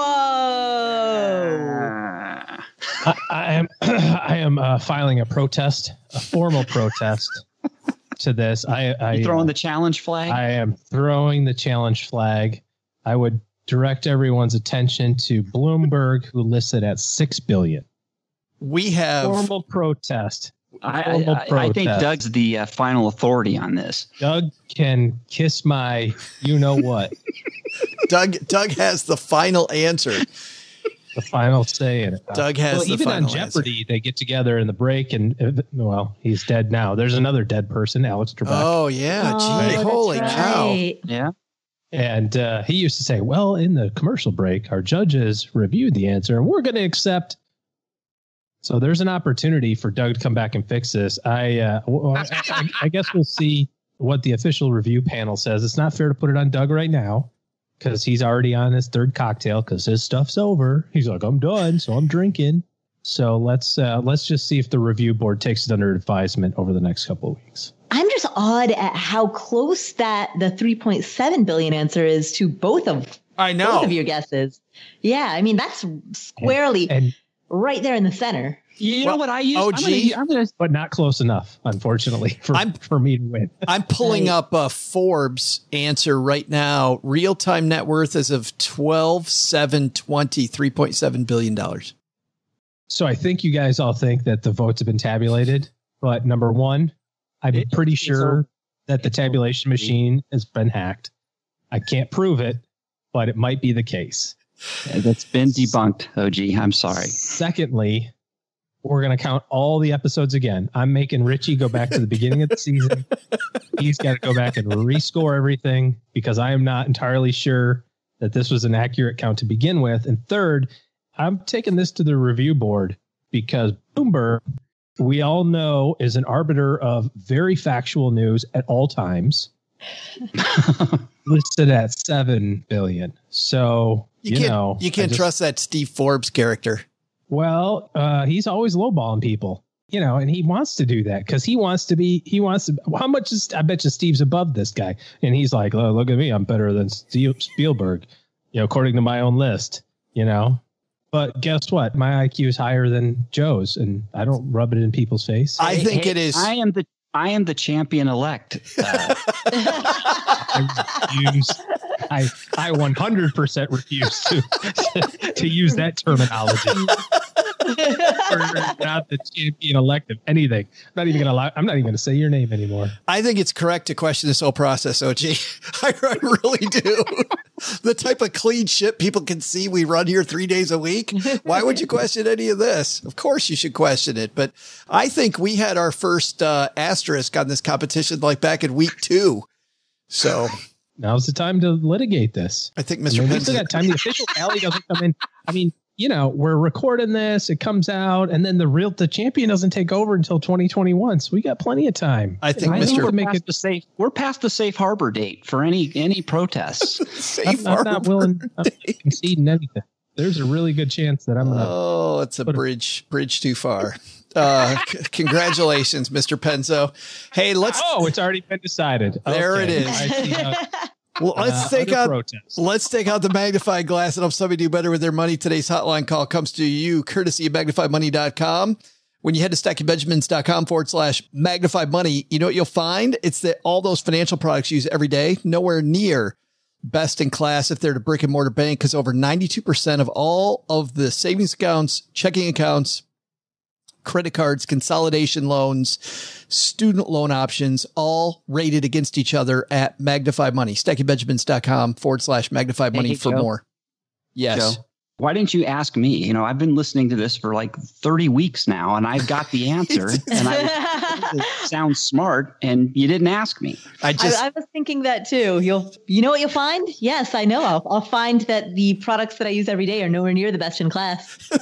I, I am I am uh, filing a protest, a formal protest to this. I, I you throwing uh, the challenge flag? I am throwing the challenge flag. I would direct everyone's attention to Bloomberg, who lists it at six billion. We have formal protest. I, Formal I, I protest. think Doug's the uh, final authority on this. Doug can kiss my you know what. Doug. Doug has the final answer. The final say in it. Doug has well, the even final on Jeopardy, answer. they get together in the break, and uh, well, he's dead now. There's another dead person, Alex Trebek. Oh yeah, Oh, gee, that's holy cow! right. Yeah. And uh, he used to say, well, in the commercial break, our judges reviewed the answer and we're going to accept. So there's an opportunity for Doug to come back and fix this. I, uh, well, I, I, I guess we'll see what the official review panel says. It's not fair to put it on Doug right now because he's already on his third cocktail because his stuff's over. He's like, I'm done, so I'm drinking. So let's uh, let's just see if the review board takes it under advisement over the next couple of weeks. I'm just awed at how close that the three point seven billion answer is to both of I know both of your guesses. Yeah, I mean that's squarely And, and right there in the center. You Well, know what I use? O G? I'm gonna, but not close enough, unfortunately, for, I'm- for me to win. I'm pulling Right. up a Forbes answer right now. Real time net worth is of twelve seven twenty, three point seven billion dollars. So I think you guys all think that the votes have been tabulated, but number one, I'm It- pretty it's sure all- that the it's all- tabulation machine has been hacked. I can't prove it, but it might be the case. that's been debunked, O G. I'm sorry. Secondly, we're going to count all the episodes again. I'm making Richie go back to the beginning of the season. He's got to go back and rescore everything because I am not entirely sure that this was an accurate count to begin with. And third, I'm taking this to the review board because Bloomberg, we all know, is an arbiter of very factual news at all times. Listed at seven billion. So, you, you can't, know, you can't just, trust that Steve Forbes character. Well, uh, he's always lowballing people, you know, and he wants to do that because he wants to be, he wants to, how much is, I bet you Steve's above this guy. And he's like, oh, look at me. I'm better than Steve Spielberg, you know, according to my own list, you know. But guess what? My I Q is higher than Joe's, and I don't rub it in people's face. I Hey, think hey, it is. I am the I am the champion elect. Uh, I refuse. I I one hundred percent refuse to, to to use that terminology. We're not the champion elect of anything. I'm not even gonna allow, I'm not even gonna say your name anymore. I think it's correct to question this whole process, O G. I, I really do. The type of clean shit people can see we run here three days a week. Why would you question any of this? Of course you should question it. But I think we had our first uh, asterisk on this competition like back in week two. So now's the time to litigate this. I think Mister I mean, we Pence still got time. The official tally doesn't come in. I mean, you know, we're recording this, it comes out, and then the real the champion doesn't take over until twenty twenty-one. So we got plenty of time. I think I Mister we're make past it the safe. We're past the safe harbor date for any any protests. Safe I'm, I'm not harbor willing I'm not date. conceding anything. There's a really good chance that I'm gonna Oh, it's a bridge, bridge too far. Uh, c- congratulations, Mister Penzo. Hey, let's. Oh, it's already been decided. There Okay. it is. I see how- Well, let's Uh, take under out protest. let's take out the magnifying glass and help somebody do better with their money. Today's hotline call comes to you courtesy of magnify money dot com. When you head to stacking benjamins dot com forward slash magnify money, you know what you'll find? It's that all those financial products you use every day, nowhere near best in class if they're a brick and mortar bank, because over ninety-two percent of all of the savings accounts, checking accounts, credit cards, consolidation loans, student loan options, all rated against each other at Magnify Money. stacking benjamins dot com forward slash magnify money Hey, for Joe. more. Yes. Joe, why didn't you ask me? You know, I've been listening to this for like thirty weeks now, and I've got the answer. And I was, it sounds smart, and you didn't ask me. I just, I, I was thinking that too. You'll, you know what you'll find? Yes, I know. I'll, I'll find that the products that I use every day are nowhere near the best in class.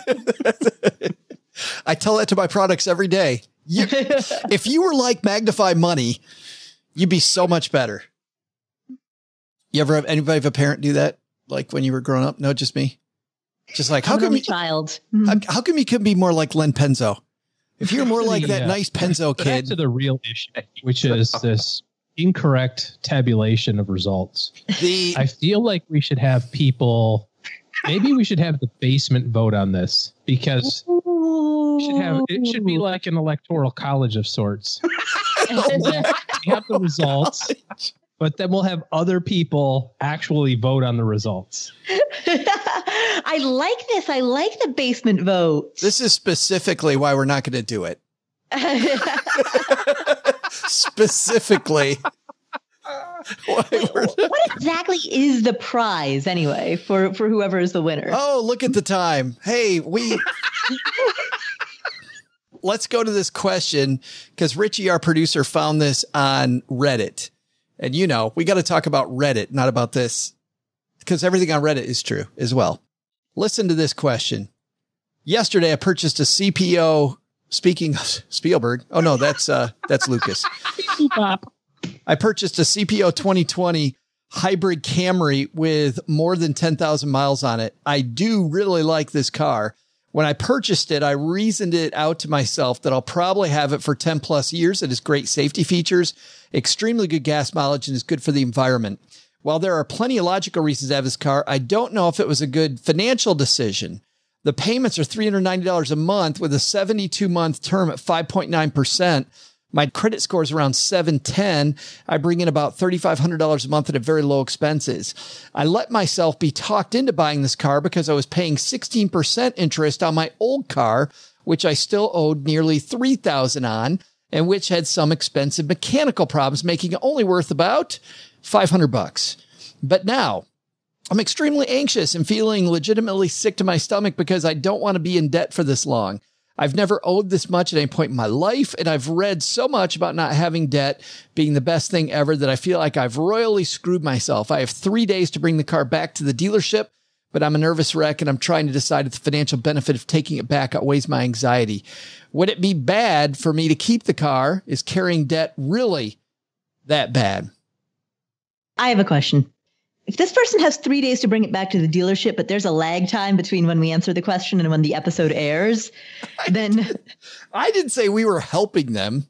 I tell that to my products every day. You, if you were like Magnify Money, you'd be so much better. You ever have anybody have a parent do that? Like when you were growing up? No, just me. Just like, how I'm an come only you, child? how, how come you couldn't be more like Len Penzo? If you're more like that Yeah. nice Penzo Back kid. to the real issue, which is this incorrect tabulation of results. The I feel like we should have people, maybe we should have the basement vote on this because we should have, it should be like an electoral college of sorts. We have the results, but then we'll have other people actually vote on the results. I like this. I like the basement vote. This is specifically why we're not going to do it. Specifically. Why we're not- What exactly is the prize anyway for, for whoever is the winner? Oh, look at the time. Hey, we let's go to this question because Richie, our producer, found this on Reddit. And you know, we got to talk about Reddit, not about this, because everything on Reddit is true as well. Listen to this question. Yesterday, I purchased a C P O. Speaking of Spielberg. Oh, no, that's uh, that's Lucas. I purchased a C P O twenty twenty hybrid Camry with more than ten thousand miles on it. I do really like this car. When I purchased it, I reasoned it out to myself that I'll probably have it for ten plus years. It has great safety features, extremely good gas mileage, and is good for the environment. While there are plenty of logical reasons to have this car, I don't know if it was a good financial decision. The payments are three hundred ninety dollars a month with a seventy-two month term at five point nine percent. My credit score is around seven ten. I bring in about three thousand five hundred dollars a month at a very low expenses. I let myself be talked into buying this car because I was paying sixteen percent interest on my old car, which I still owed nearly three thousand dollars on, and which had some expensive mechanical problems, making it only worth about five hundred bucks. But now I'm extremely anxious and feeling legitimately sick to my stomach because I don't want to be in debt for this long. I've never owed this much at any point in my life, and I've read so much about not having debt being the best thing ever that I feel like I've royally screwed myself. I have three days to bring the car back to the dealership, but I'm a nervous wreck, and I'm trying to decide if the financial benefit of taking it back outweighs my anxiety. Would it be bad for me to keep the car? Is carrying debt really that bad? I have a question. If this person has three days to bring it back to the dealership, but there's a lag time between when we answer the question and when the episode airs, then... I didn't say we were helping them.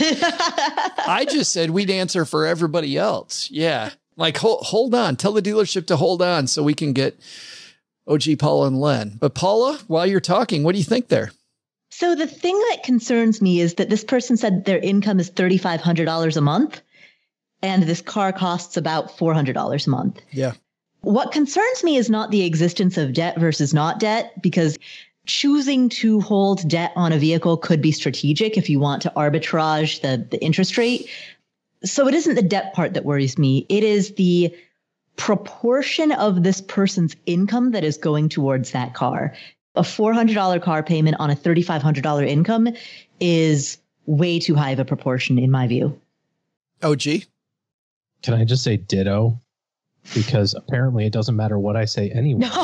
I just said we'd answer for everybody else. Yeah. Like, hold, hold on. Tell the dealership to hold on so we can get O G, Paula, and Len. But Paula, while you're talking, what do you think there? So the thing that concerns me is that this person said their income is three thousand five hundred dollars a month. And this car costs about four hundred dollars a month. Yeah. What concerns me is not the existence of debt versus not debt, because choosing to hold debt on a vehicle could be strategic if you want to arbitrage the, the interest rate. So it isn't the debt part that worries me. It is the proportion of this person's income that is going towards that car. A four hundred dollars car payment on a three thousand five hundred dollars income is way too high of a proportion in my view. O G? Can I just say ditto? Because apparently it doesn't matter what I say anyway. No.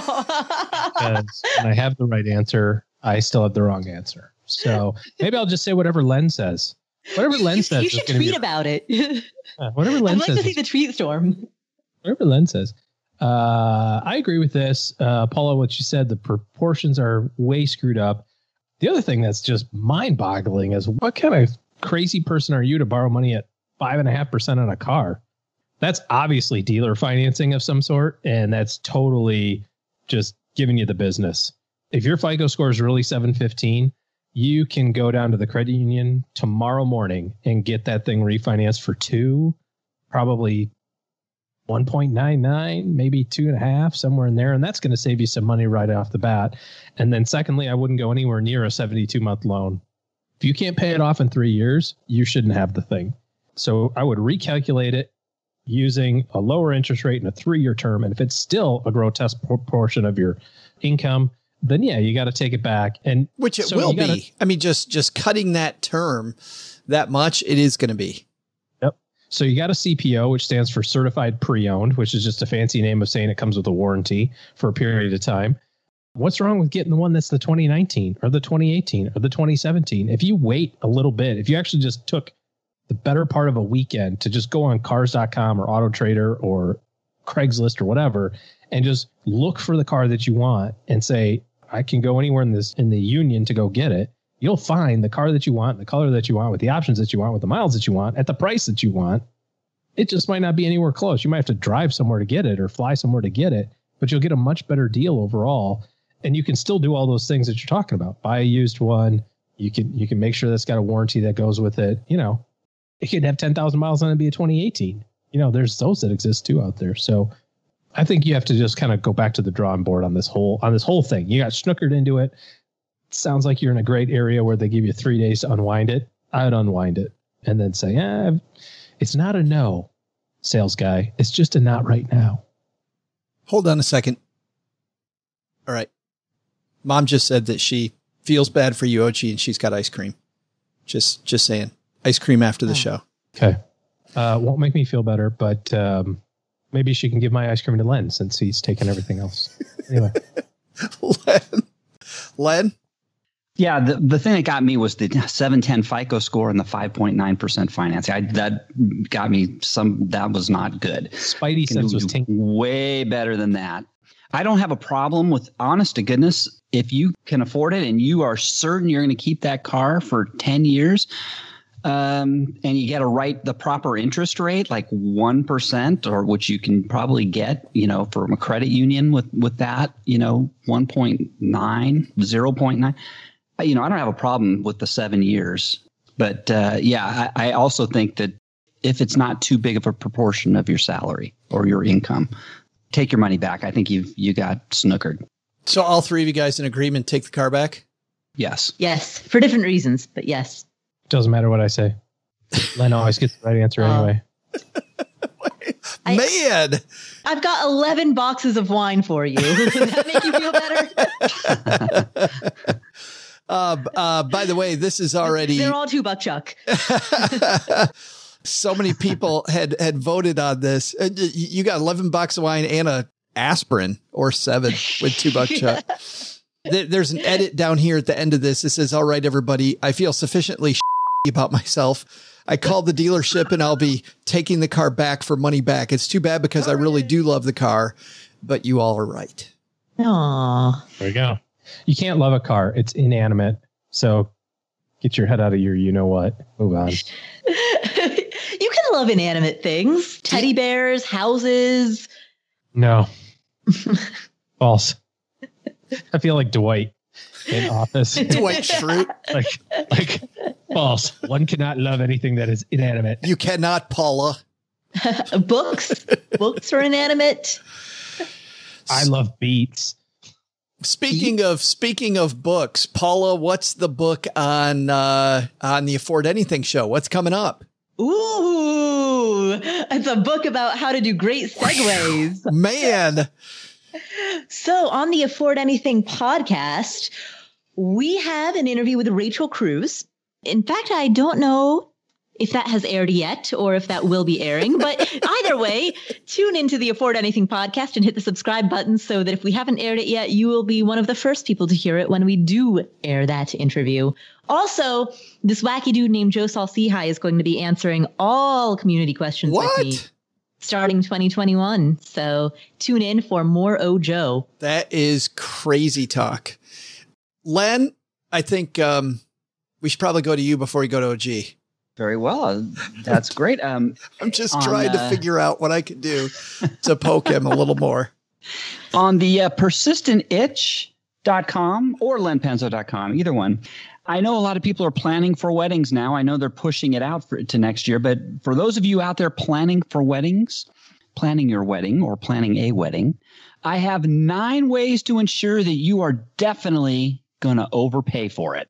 Because when I have the right answer, I still have the wrong answer. So maybe I'll just say whatever Len says. Whatever Len you, says. You should tweet be, about it. Uh, whatever Len I'd like says. to see the tweet storm. Whatever Len says. Uh, I agree with this. Uh, Paula, what you said, the proportions are way screwed up. The other thing that's just mind-boggling is what kind of crazy person are you to borrow money at five and a half percent on a car? That's obviously dealer financing of some sort, and that's totally just giving you the business. If your FICO score is really seven fifteen, you can go down to the credit union tomorrow morning and get that thing refinanced for two, probably one point nine nine, maybe two and a half, somewhere in there. And that's going to save you some money right off the bat. And then secondly, I wouldn't go anywhere near a seventy-two month loan. If you can't pay it off in three years, you shouldn't have the thing. So I would recalculate it using a lower interest rate in a three-year term. And if it's still a grotesque proportion of your income, then yeah, you got to take it back. And which it so will gotta, be. I mean, just, just cutting that term that much, it is going to be. Yep. So you got a C P O, which stands for certified pre-owned, which is just a fancy name of saying it comes with a warranty for a period of time. What's wrong with getting the one that's the twenty nineteen or the twenty eighteen or the twenty seventeen? If you wait a little bit, if you actually just took the better part of a weekend to just go on cars dot com or Auto Trader or Craigslist or whatever, and just look for the car that you want and say, I can go anywhere in this, in the union to go get it. You'll find the car that you want, the color that you want, with the options that you want, with the miles that you want, at the price that you want. It just might not be anywhere close. You might have to drive somewhere to get it or fly somewhere to get it, but you'll get a much better deal overall. And you can still do all those things that you're talking about. Buy a used one. You can, you can make sure that's got a warranty that goes with it. You know, it could have ten thousand miles on it and be a twenty eighteen. You know, there's those that exist too out there. So I think you have to just kind of go back to the drawing board on this whole, on this whole thing. You got snookered into it. It sounds like you're in a great area where they give you three days to unwind it. I'd unwind it and then say, eh, it's not a no, sales guy. It's just a not right now. Hold on a second. All right. Mom just said that she feels bad for you, O G, and she's got ice cream. Just, just saying. Ice cream after the oh. show. Okay. Uh, won't make me feel better, but um, maybe she can give my ice cream to Len since he's taken everything else. Anyway. Len? Len? Yeah, the, the thing that got me was the seven ten FICO score and the five point nine percent financing. I, that got me some, that was not good. Spidey sense was tinky. Way better than that. I don't have a problem with, honest to goodness, if you can afford it and you are certain you're going to keep that car for ten years, um, and you get a right, the proper interest rate, like one percent, or which you can probably get, you know, from a credit union with, with that, you know, one point nine, zero point nine. You know, I don't have a problem with the seven years, but uh, yeah, I, I also think that if it's not too big of a proportion of your salary or your income, take your money back. I think you've you got snookered. So all three of you guys in agreement, take the car back? Yes. Yes, for different reasons, but yes. Doesn't matter what I say. Len always gets the right answer uh, anyway. Man, I, I've got eleven boxes of wine for you. Does that make you feel better? Uh, uh, by the way, this is already. They're all two buck chuck. So many people had had voted on this. You got eleven bucks of wine and a aspirin or seven with two buck chuck. There's an edit down here at the end of this. It says, all right, everybody, I feel sufficiently about myself. I called the dealership and I'll be taking the car back for money back. It's too bad because I really do love the car, but you all are right. Aw. There you go. You can't love a car. It's inanimate. So get your head out of your, you know what, move on. You can love inanimate things. Teddy bears, houses. No. False. I feel like Dwight in Office. Dwight Schrute. Like, like false. One cannot love anything that is inanimate. You cannot, Paula. Books. Books are inanimate. I love beats. Speaking of speaking of books, Paula, what's the book on uh, on the Afford Anything show? What's coming up? Ooh, it's a book about how to do great segues. Man. So on the Afford Anything podcast, we have an interview with Rachel Cruz. In fact, I don't know if that has aired yet or if that will be airing, but either way, tune into the Afford Anything podcast and hit the subscribe button so that if we haven't aired it yet, you will be one of the first people to hear it when we do air that interview. Also, this wacky dude named Joe Saul-Sehy is going to be answering all community questions what? with me starting twenty twenty-one. So tune in for more O Joe. That is crazy talk. Len, I think um, we should probably go to you before we go to O G. Very well. That's great. Um, I'm just on, trying to uh, figure out what I could do to poke him a little more. On the uh, persistent itch dot com or len penzo dot com, either one. I know a lot of people are planning for weddings now. I know they're pushing it out for, to next year. But for those of you out there planning for weddings, planning your wedding or planning a wedding, I have nine ways to ensure that you are definitely going to overpay for it.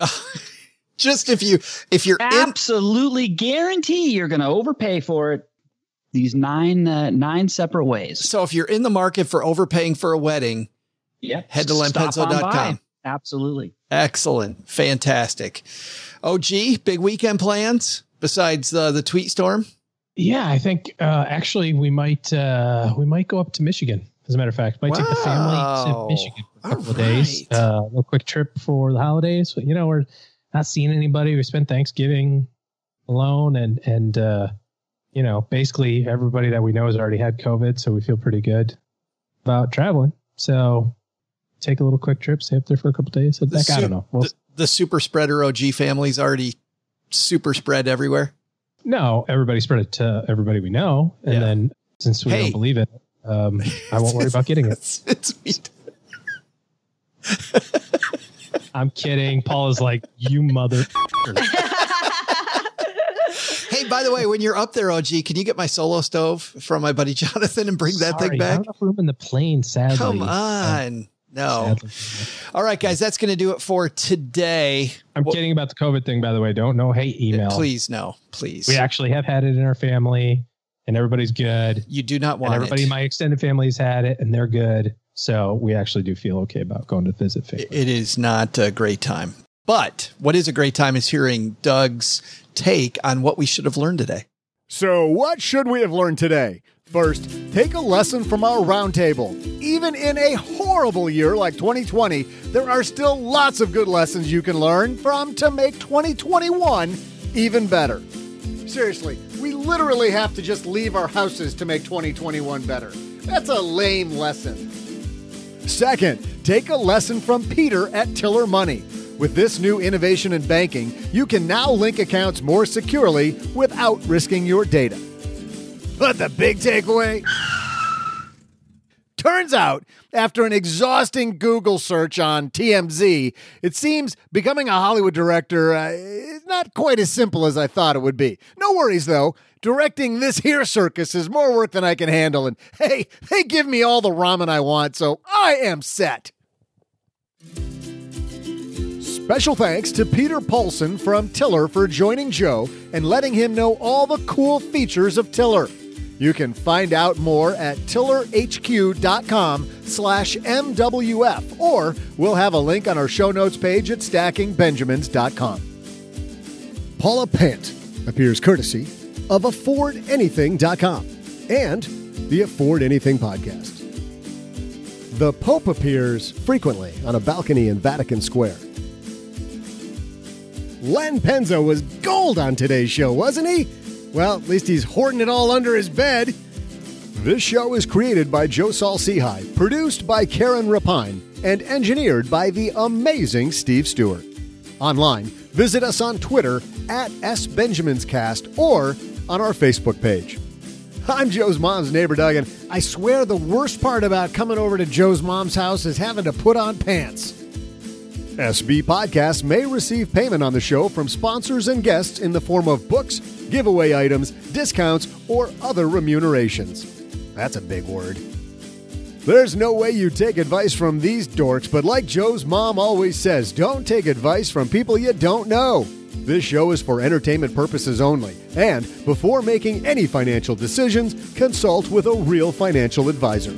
Just if you, if you're absolutely in- guarantee you're going to overpay for it. These nine, uh, nine separate ways. So if you're in the market for overpaying for a wedding, yep. head to len penzo dot com. Absolutely. Excellent. Fantastic. O G, big weekend plans besides uh, the tweet storm? Yeah, I think uh, actually we might uh, we might go up to Michigan. As a matter of fact, might wow. take the family to Michigan for a couple All of days. right. Uh, a little quick trip for the holidays. You know, we're not seeing anybody. We spent Thanksgiving alone, and and uh, you know, basically everybody that we know has already had COVID, so we feel pretty good about traveling. So take a little quick trip, stay up there for a couple of days. Head back. Su- I don't know. We'll the, the super spreader O G family's already super spread everywhere. No, everybody spread it to everybody we know. And Yeah. then since we Hey. don't believe it, um, I won't worry about getting it. It's, it's me. I'm kidding. Paul is like, you mother. Hey, by the way, when you're up there, O G, can you get my solo stove from my buddy Jonathan and bring that Sorry, thing back? not enough room in the plane, sadly. Come on. No. Sadly. All right, guys, that's going to do it for today. I'm Well, kidding about the COVID thing, by the way. Don't no hate email. Please, no, please. We actually have had it in our family, and everybody's good. You do not And want everybody it. in my extended family's had it, and they're good. So we actually do feel okay about going to visit family. It is not a great time. But what is a great time is hearing Doug's take on what we should have learned today. So, what should we have learned today? First, take a lesson from our roundtable. Even in a horrible year like twenty twenty, there are still lots of good lessons you can learn from to make twenty twenty-one even better. Seriously, we literally have to just leave our houses to make twenty twenty-one better. That's a lame lesson. Second, take a lesson from Peter at Tiller Money. With this new innovation in banking, you can now link accounts more securely without risking your data. But the big takeaway? Turns out, after an exhausting Google search on T M Z, it seems becoming a Hollywood director uh, is not quite as simple as I thought it would be. No worries, though. Directing this here circus is more work than I can handle, and hey, they give me all the ramen I want, so I am set. Special thanks to Peter Paulson from Tiller for joining Joe and letting him know all the cool features of Tiller. You can find out more at tillerhq.com slash MWF, or we'll have a link on our show notes page at stacking benjamins dot com. Paula Pant appears courtesy of afford anything dot com and the Afford Anything podcast. The Pope appears frequently on a balcony in Vatican Square. Len Penzo was gold on today's show, wasn't he? Well, at least he's hoarding it all under his bed. This show is created by Joe Saul-Sehy, produced by Karen Rapine, and engineered by the amazing Steve Stewart. Online, visit us on Twitter at S Benjamins Cast or on our Facebook page. I'm Joe's mom's neighbor, Doug, and I swear the worst part about coming over to Joe's mom's house is having to put on pants. S B Podcasts may receive payment on the show from sponsors and guests in the form of books, giveaway items, discounts, or other remunerations. That's a big word. There's no way you take advice from these dorks, but like Joe's mom always says, don't take advice from people you don't know. This show is for entertainment purposes only, and before making any financial decisions, consult with a real financial advisor.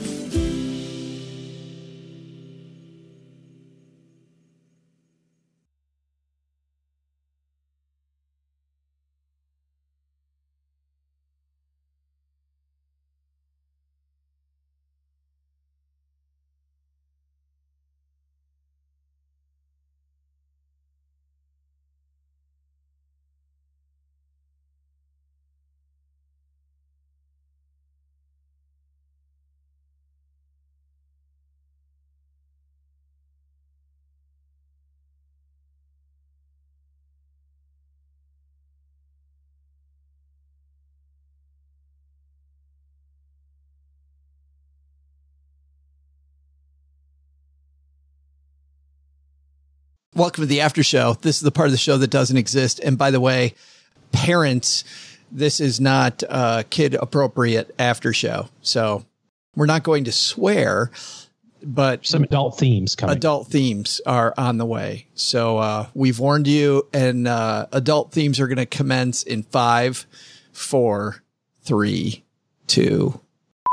Welcome to the after show. This is the part of the show that doesn't exist. And by the way, parents, this is not a kid appropriate after show. So we're not going to swear, but some adult themes coming. Adult themes are on the way. So uh, we've warned you, and uh, adult themes are going to commence in five, four, three, two.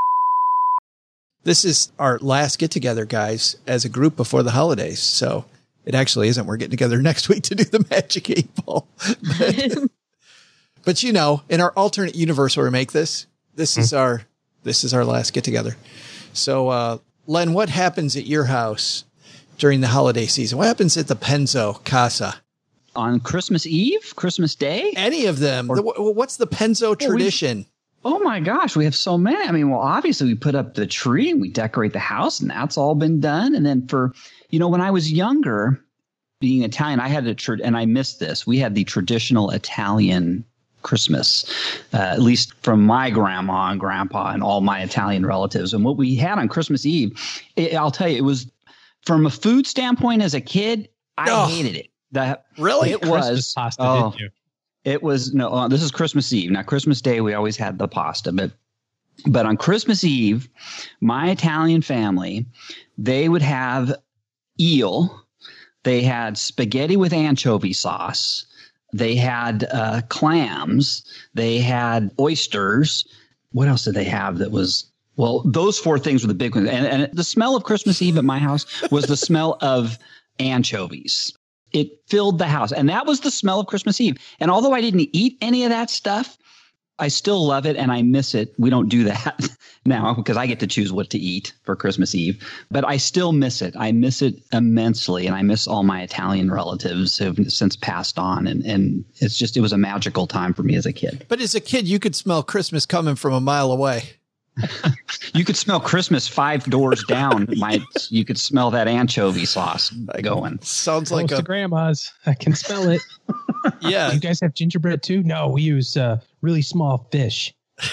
This is our last get together, guys, as a group before the holidays. So it actually isn't. We're getting together next week to do the Magic eight Ball. But, but you know, in our alternate universe where we make this, this mm-hmm. is our this is our last get together. So, uh, Len, what happens at your house during the holiday season? What happens at the Penzo Casa? On Christmas Eve, Christmas Day? Any of them. Or, the, what's the Penzo tradition? We, oh, my gosh. We have so many. I mean, well, obviously, we put up the tree and we decorate the house, and that's all been done. And then for, you know, when I was younger, being Italian, I had a, tra- and I missed this. We had the traditional Italian Christmas, uh, at least from my grandma and grandpa and all my Italian relatives. And what we had on Christmas Eve, it, I'll tell you, it was, from a food standpoint as a kid, I oh, hated it. That really? It Christmas was. Pasta, oh, didn't you? It was, no, uh, this is Christmas Eve. Now, Christmas Day, we always had the pasta, but but on Christmas Eve, my Italian family, they would have eel. They had spaghetti with anchovy sauce. They had uh, clams. They had oysters. What else did they have that was, well, those four things were the big ones. And, and the smell of Christmas Eve at my house was the smell of anchovies. It filled the house. And that was the smell of Christmas Eve. And although I didn't eat any of that stuff, I still love it and I miss it. We don't do that now because I get to choose what to eat for Christmas Eve. But I still miss it. I miss it immensely. And I miss all my Italian relatives who have since passed on. And, and it's just, it was a magical time for me as a kid. But as a kid, you could smell Christmas coming from a mile away. You could smell Christmas five doors down. My, you could smell that anchovy sauce going. Sounds like Close a to grandma's. I can smell it. Yeah. You guys have gingerbread too? No, we use uh, really small fish.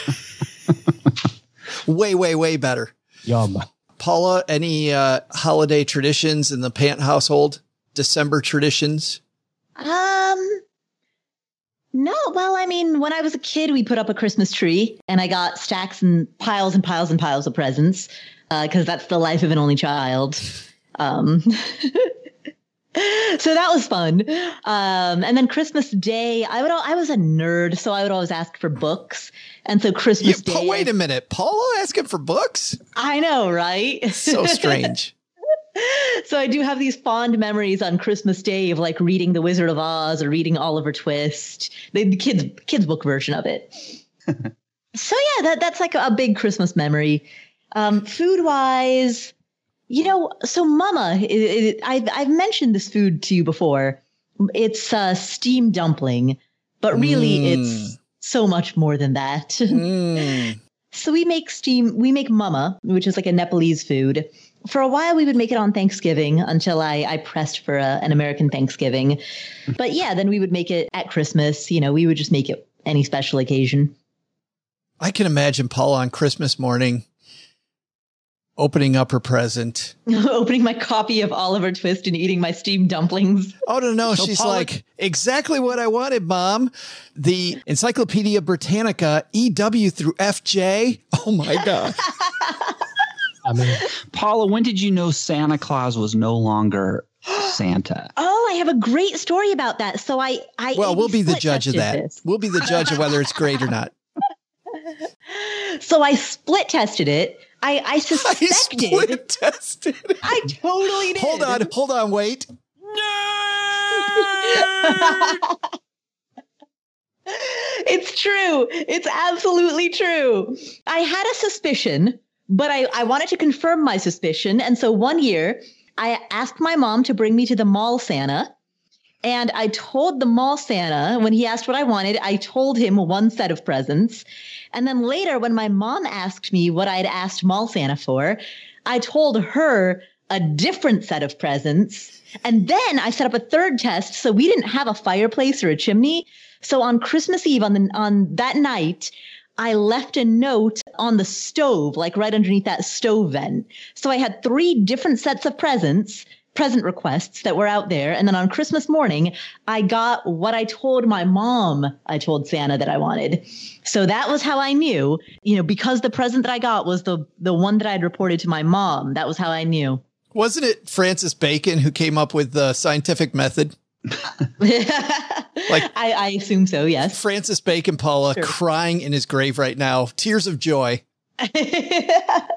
way, way, way better. Yum. Paula, any uh, holiday traditions in the Pant household? December traditions? Um. No, well, I mean, when I was a kid, we put up a Christmas tree and I got stacks and piles and piles and piles of presents because uh, that's the life of an only child. Um, So that was fun. Um, and then Christmas Day, I would I was a nerd, so I would always ask for books. And so Christmas yeah, Day. Wait a minute, Paula asking for books? I know, right? So strange. So I do have these fond memories on Christmas Day of like reading The Wizard of Oz or reading Oliver Twist, the, the kids kids book version of it. So yeah, that that's like a big Christmas memory. Um, food wise, you know, so Mama, it, it, I've I've mentioned this food to you before. It's uh, steamed dumpling, but really mm. it's so much more than that. Mm. So we make steam, we make Mama, which is like a Nepalese food. For a while, we would make it on Thanksgiving until I, I pressed for a, an American Thanksgiving. But yeah, then we would make it at Christmas. You know, we would just make it any special occasion. I can imagine Paula on Christmas morning opening up her present. Opening my copy of Oliver Twist and eating my steamed dumplings. Oh, no, no. So She's Paula- like, exactly what I wanted, Mom. The Encyclopedia Britannica, E W through F J. Oh, my God. I mean, Paula, when did you know Santa Claus was no longer Santa? Oh, I have a great story about that. So I, I well, we'll be the judge of that. This. We'll be the judge of whether it's great or not. So I split tested it. I, I suspected. I split tested it. I totally did. Hold on, hold on, wait. It's true. It's absolutely true. I had a suspicion. But I, I wanted to confirm my suspicion. And so one year I asked my mom to bring me to the mall Santa. And I told the mall Santa, when he asked what I wanted, I told him one set of presents. And then later, when my mom asked me what I'd asked mall Santa for, I told her a different set of presents. And then I set up a third test. So we didn't have a fireplace or a chimney. So on Christmas Eve, on the, on that night, I left a note on the stove, like right underneath that stove vent. So I had three different sets of presents, present requests that were out there. And then on Christmas morning, I got what I told my mom I told Santa that I wanted. So that was how I knew, you know, because the present that I got was the, the one that I'd reported to my mom. That was how I knew. Wasn't it Francis Bacon who came up with the scientific method? Like I, I assume so, yes. Francis Bacon, Paula, sure. Crying in his grave right now. Tears of joy. I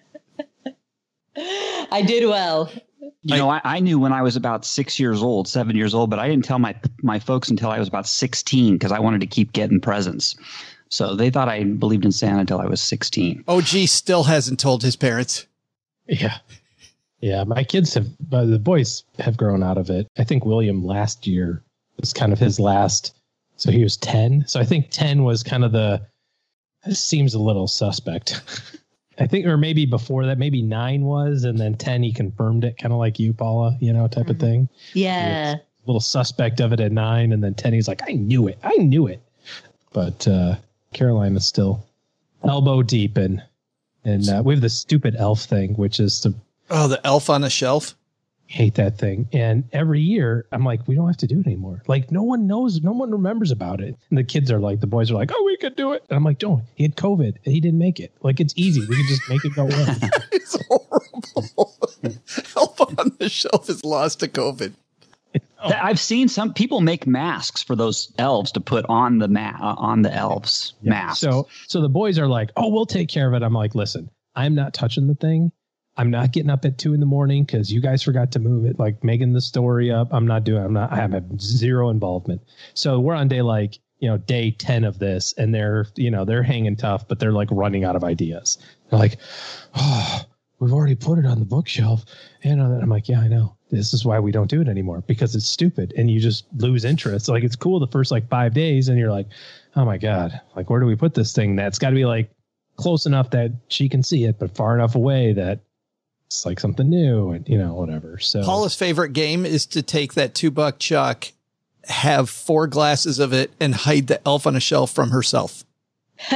did well. You know, I, I knew when I was about six years old, seven years old, but I didn't tell my my folks until I was about sixteen because I wanted to keep getting presents. So they thought I believed in Santa until I was sixteen. O G still hasn't told his parents. Yeah. Yeah, my kids have, uh, the boys have grown out of it. I think William last year was kind of his last, so he was ten. So I think ten was kind of the, this seems a little suspect. I think, or maybe before that, maybe nine was, and then ten, he confirmed it, kind of like you, Paula, you know, type mm-hmm. of thing. Yeah. A little suspect of it at nine, and then ten, he's like, I knew it. I knew it. But uh, Caroline is still elbow deep in, and uh, we have the stupid elf thing, which is to, oh, the elf on a shelf. Hate that thing. And every year I'm like, we don't have to do it anymore. Like no one knows, no one remembers about it. And the kids are like, the boys are like, oh, we could do it. And I'm like, don't. He had COVID and he didn't make it. Like it's easy. We can just make it go away. It's horrible. Elf on the shelf is lost to COVID. Oh. I've seen some people make masks for those elves to put on the ma- uh, on the elves yeah. masks. So, so the boys are like, oh, we'll take care of it. I'm like, listen, I'm not touching the thing. I'm not getting up at two in the morning because you guys forgot to move it, like making the story up. I'm not doing, I'm not, I have zero involvement. So we're on day like, you know, day ten of this and they're, you know, they're hanging tough, but they're like running out of ideas. They're like, oh, we've already put it on the bookshelf. And I'm like, yeah, I know. This is why we don't do it anymore because it's stupid and you just lose interest. Like it's cool the first like five days and you're like, oh my God, like where do we put this thing? That's got to be like close enough that she can see it, but far enough away that it's like something new and, you know, whatever. So Paula's favorite game is to take that two buck chuck, have four glasses of it and hide the elf on a shelf from herself. For,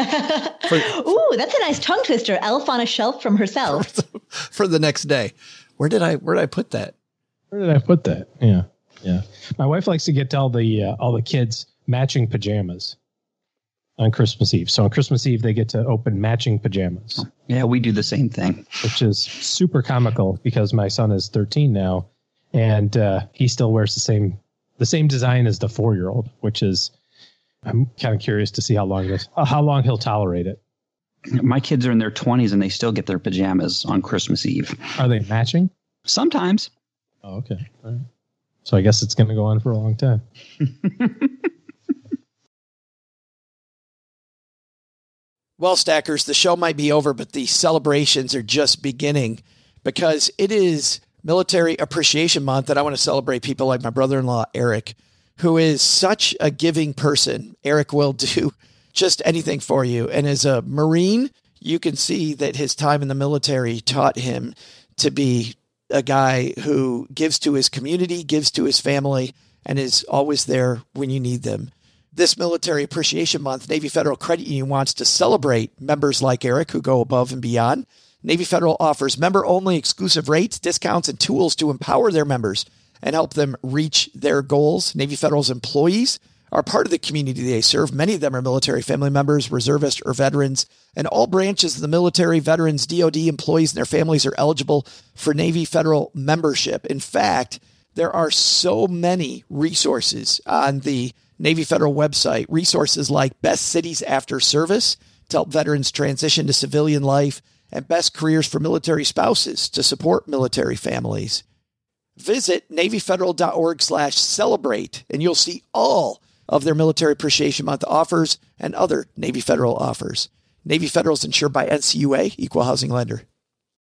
Ooh, that's a nice tongue twister. Elf on a shelf from herself. For the, for the next day. Where did I, where did I put that? Where did I put that? Yeah. Yeah. My wife likes to get all the, uh, all the kids matching pajamas on Christmas Eve. So on Christmas Eve, they get to open matching pajamas. Yeah, we do the same thing. Which is super comical because my son is thirteen now And uh, he still wears the same the same design as the four-year-old, which is, I'm kind of curious to see how long this, how long he'll tolerate it. My kids are in their twenties and they still get their pajamas on Christmas Eve. Are they matching? Sometimes. Oh, okay. All right. So I guess it's going to go on for a long time. Well, Stackers, the show might be over, but the celebrations are just beginning because it is Military Appreciation Month, and I want to celebrate people like my brother-in-law, Eric, who is such a giving person. Eric will do just anything for you. And as a Marine, you can see that his time in the military taught him to be a guy who gives to his community, gives to his family, and is always there when you need them. This Military Appreciation Month, Navy Federal Credit Union wants to celebrate members like Eric who go above and beyond. Navy Federal offers member-only exclusive rates, discounts, and tools to empower their members and help them reach their goals. Navy Federal's employees are part of the community they serve. Many of them are military family members, reservists, or veterans, and all branches of the military, veterans, D O D employees, and their families are eligible for Navy Federal membership. In fact, there are so many resources on the Navy Federal website, resources like Best Cities After Service to help veterans transition to civilian life, and Best Careers for Military Spouses to support military families. Visit NavyFederal.org slash celebrate, and you'll see all of their Military Appreciation Month offers and other Navy Federal offers. Navy Federal is insured by N C U A, Equal Housing Lender.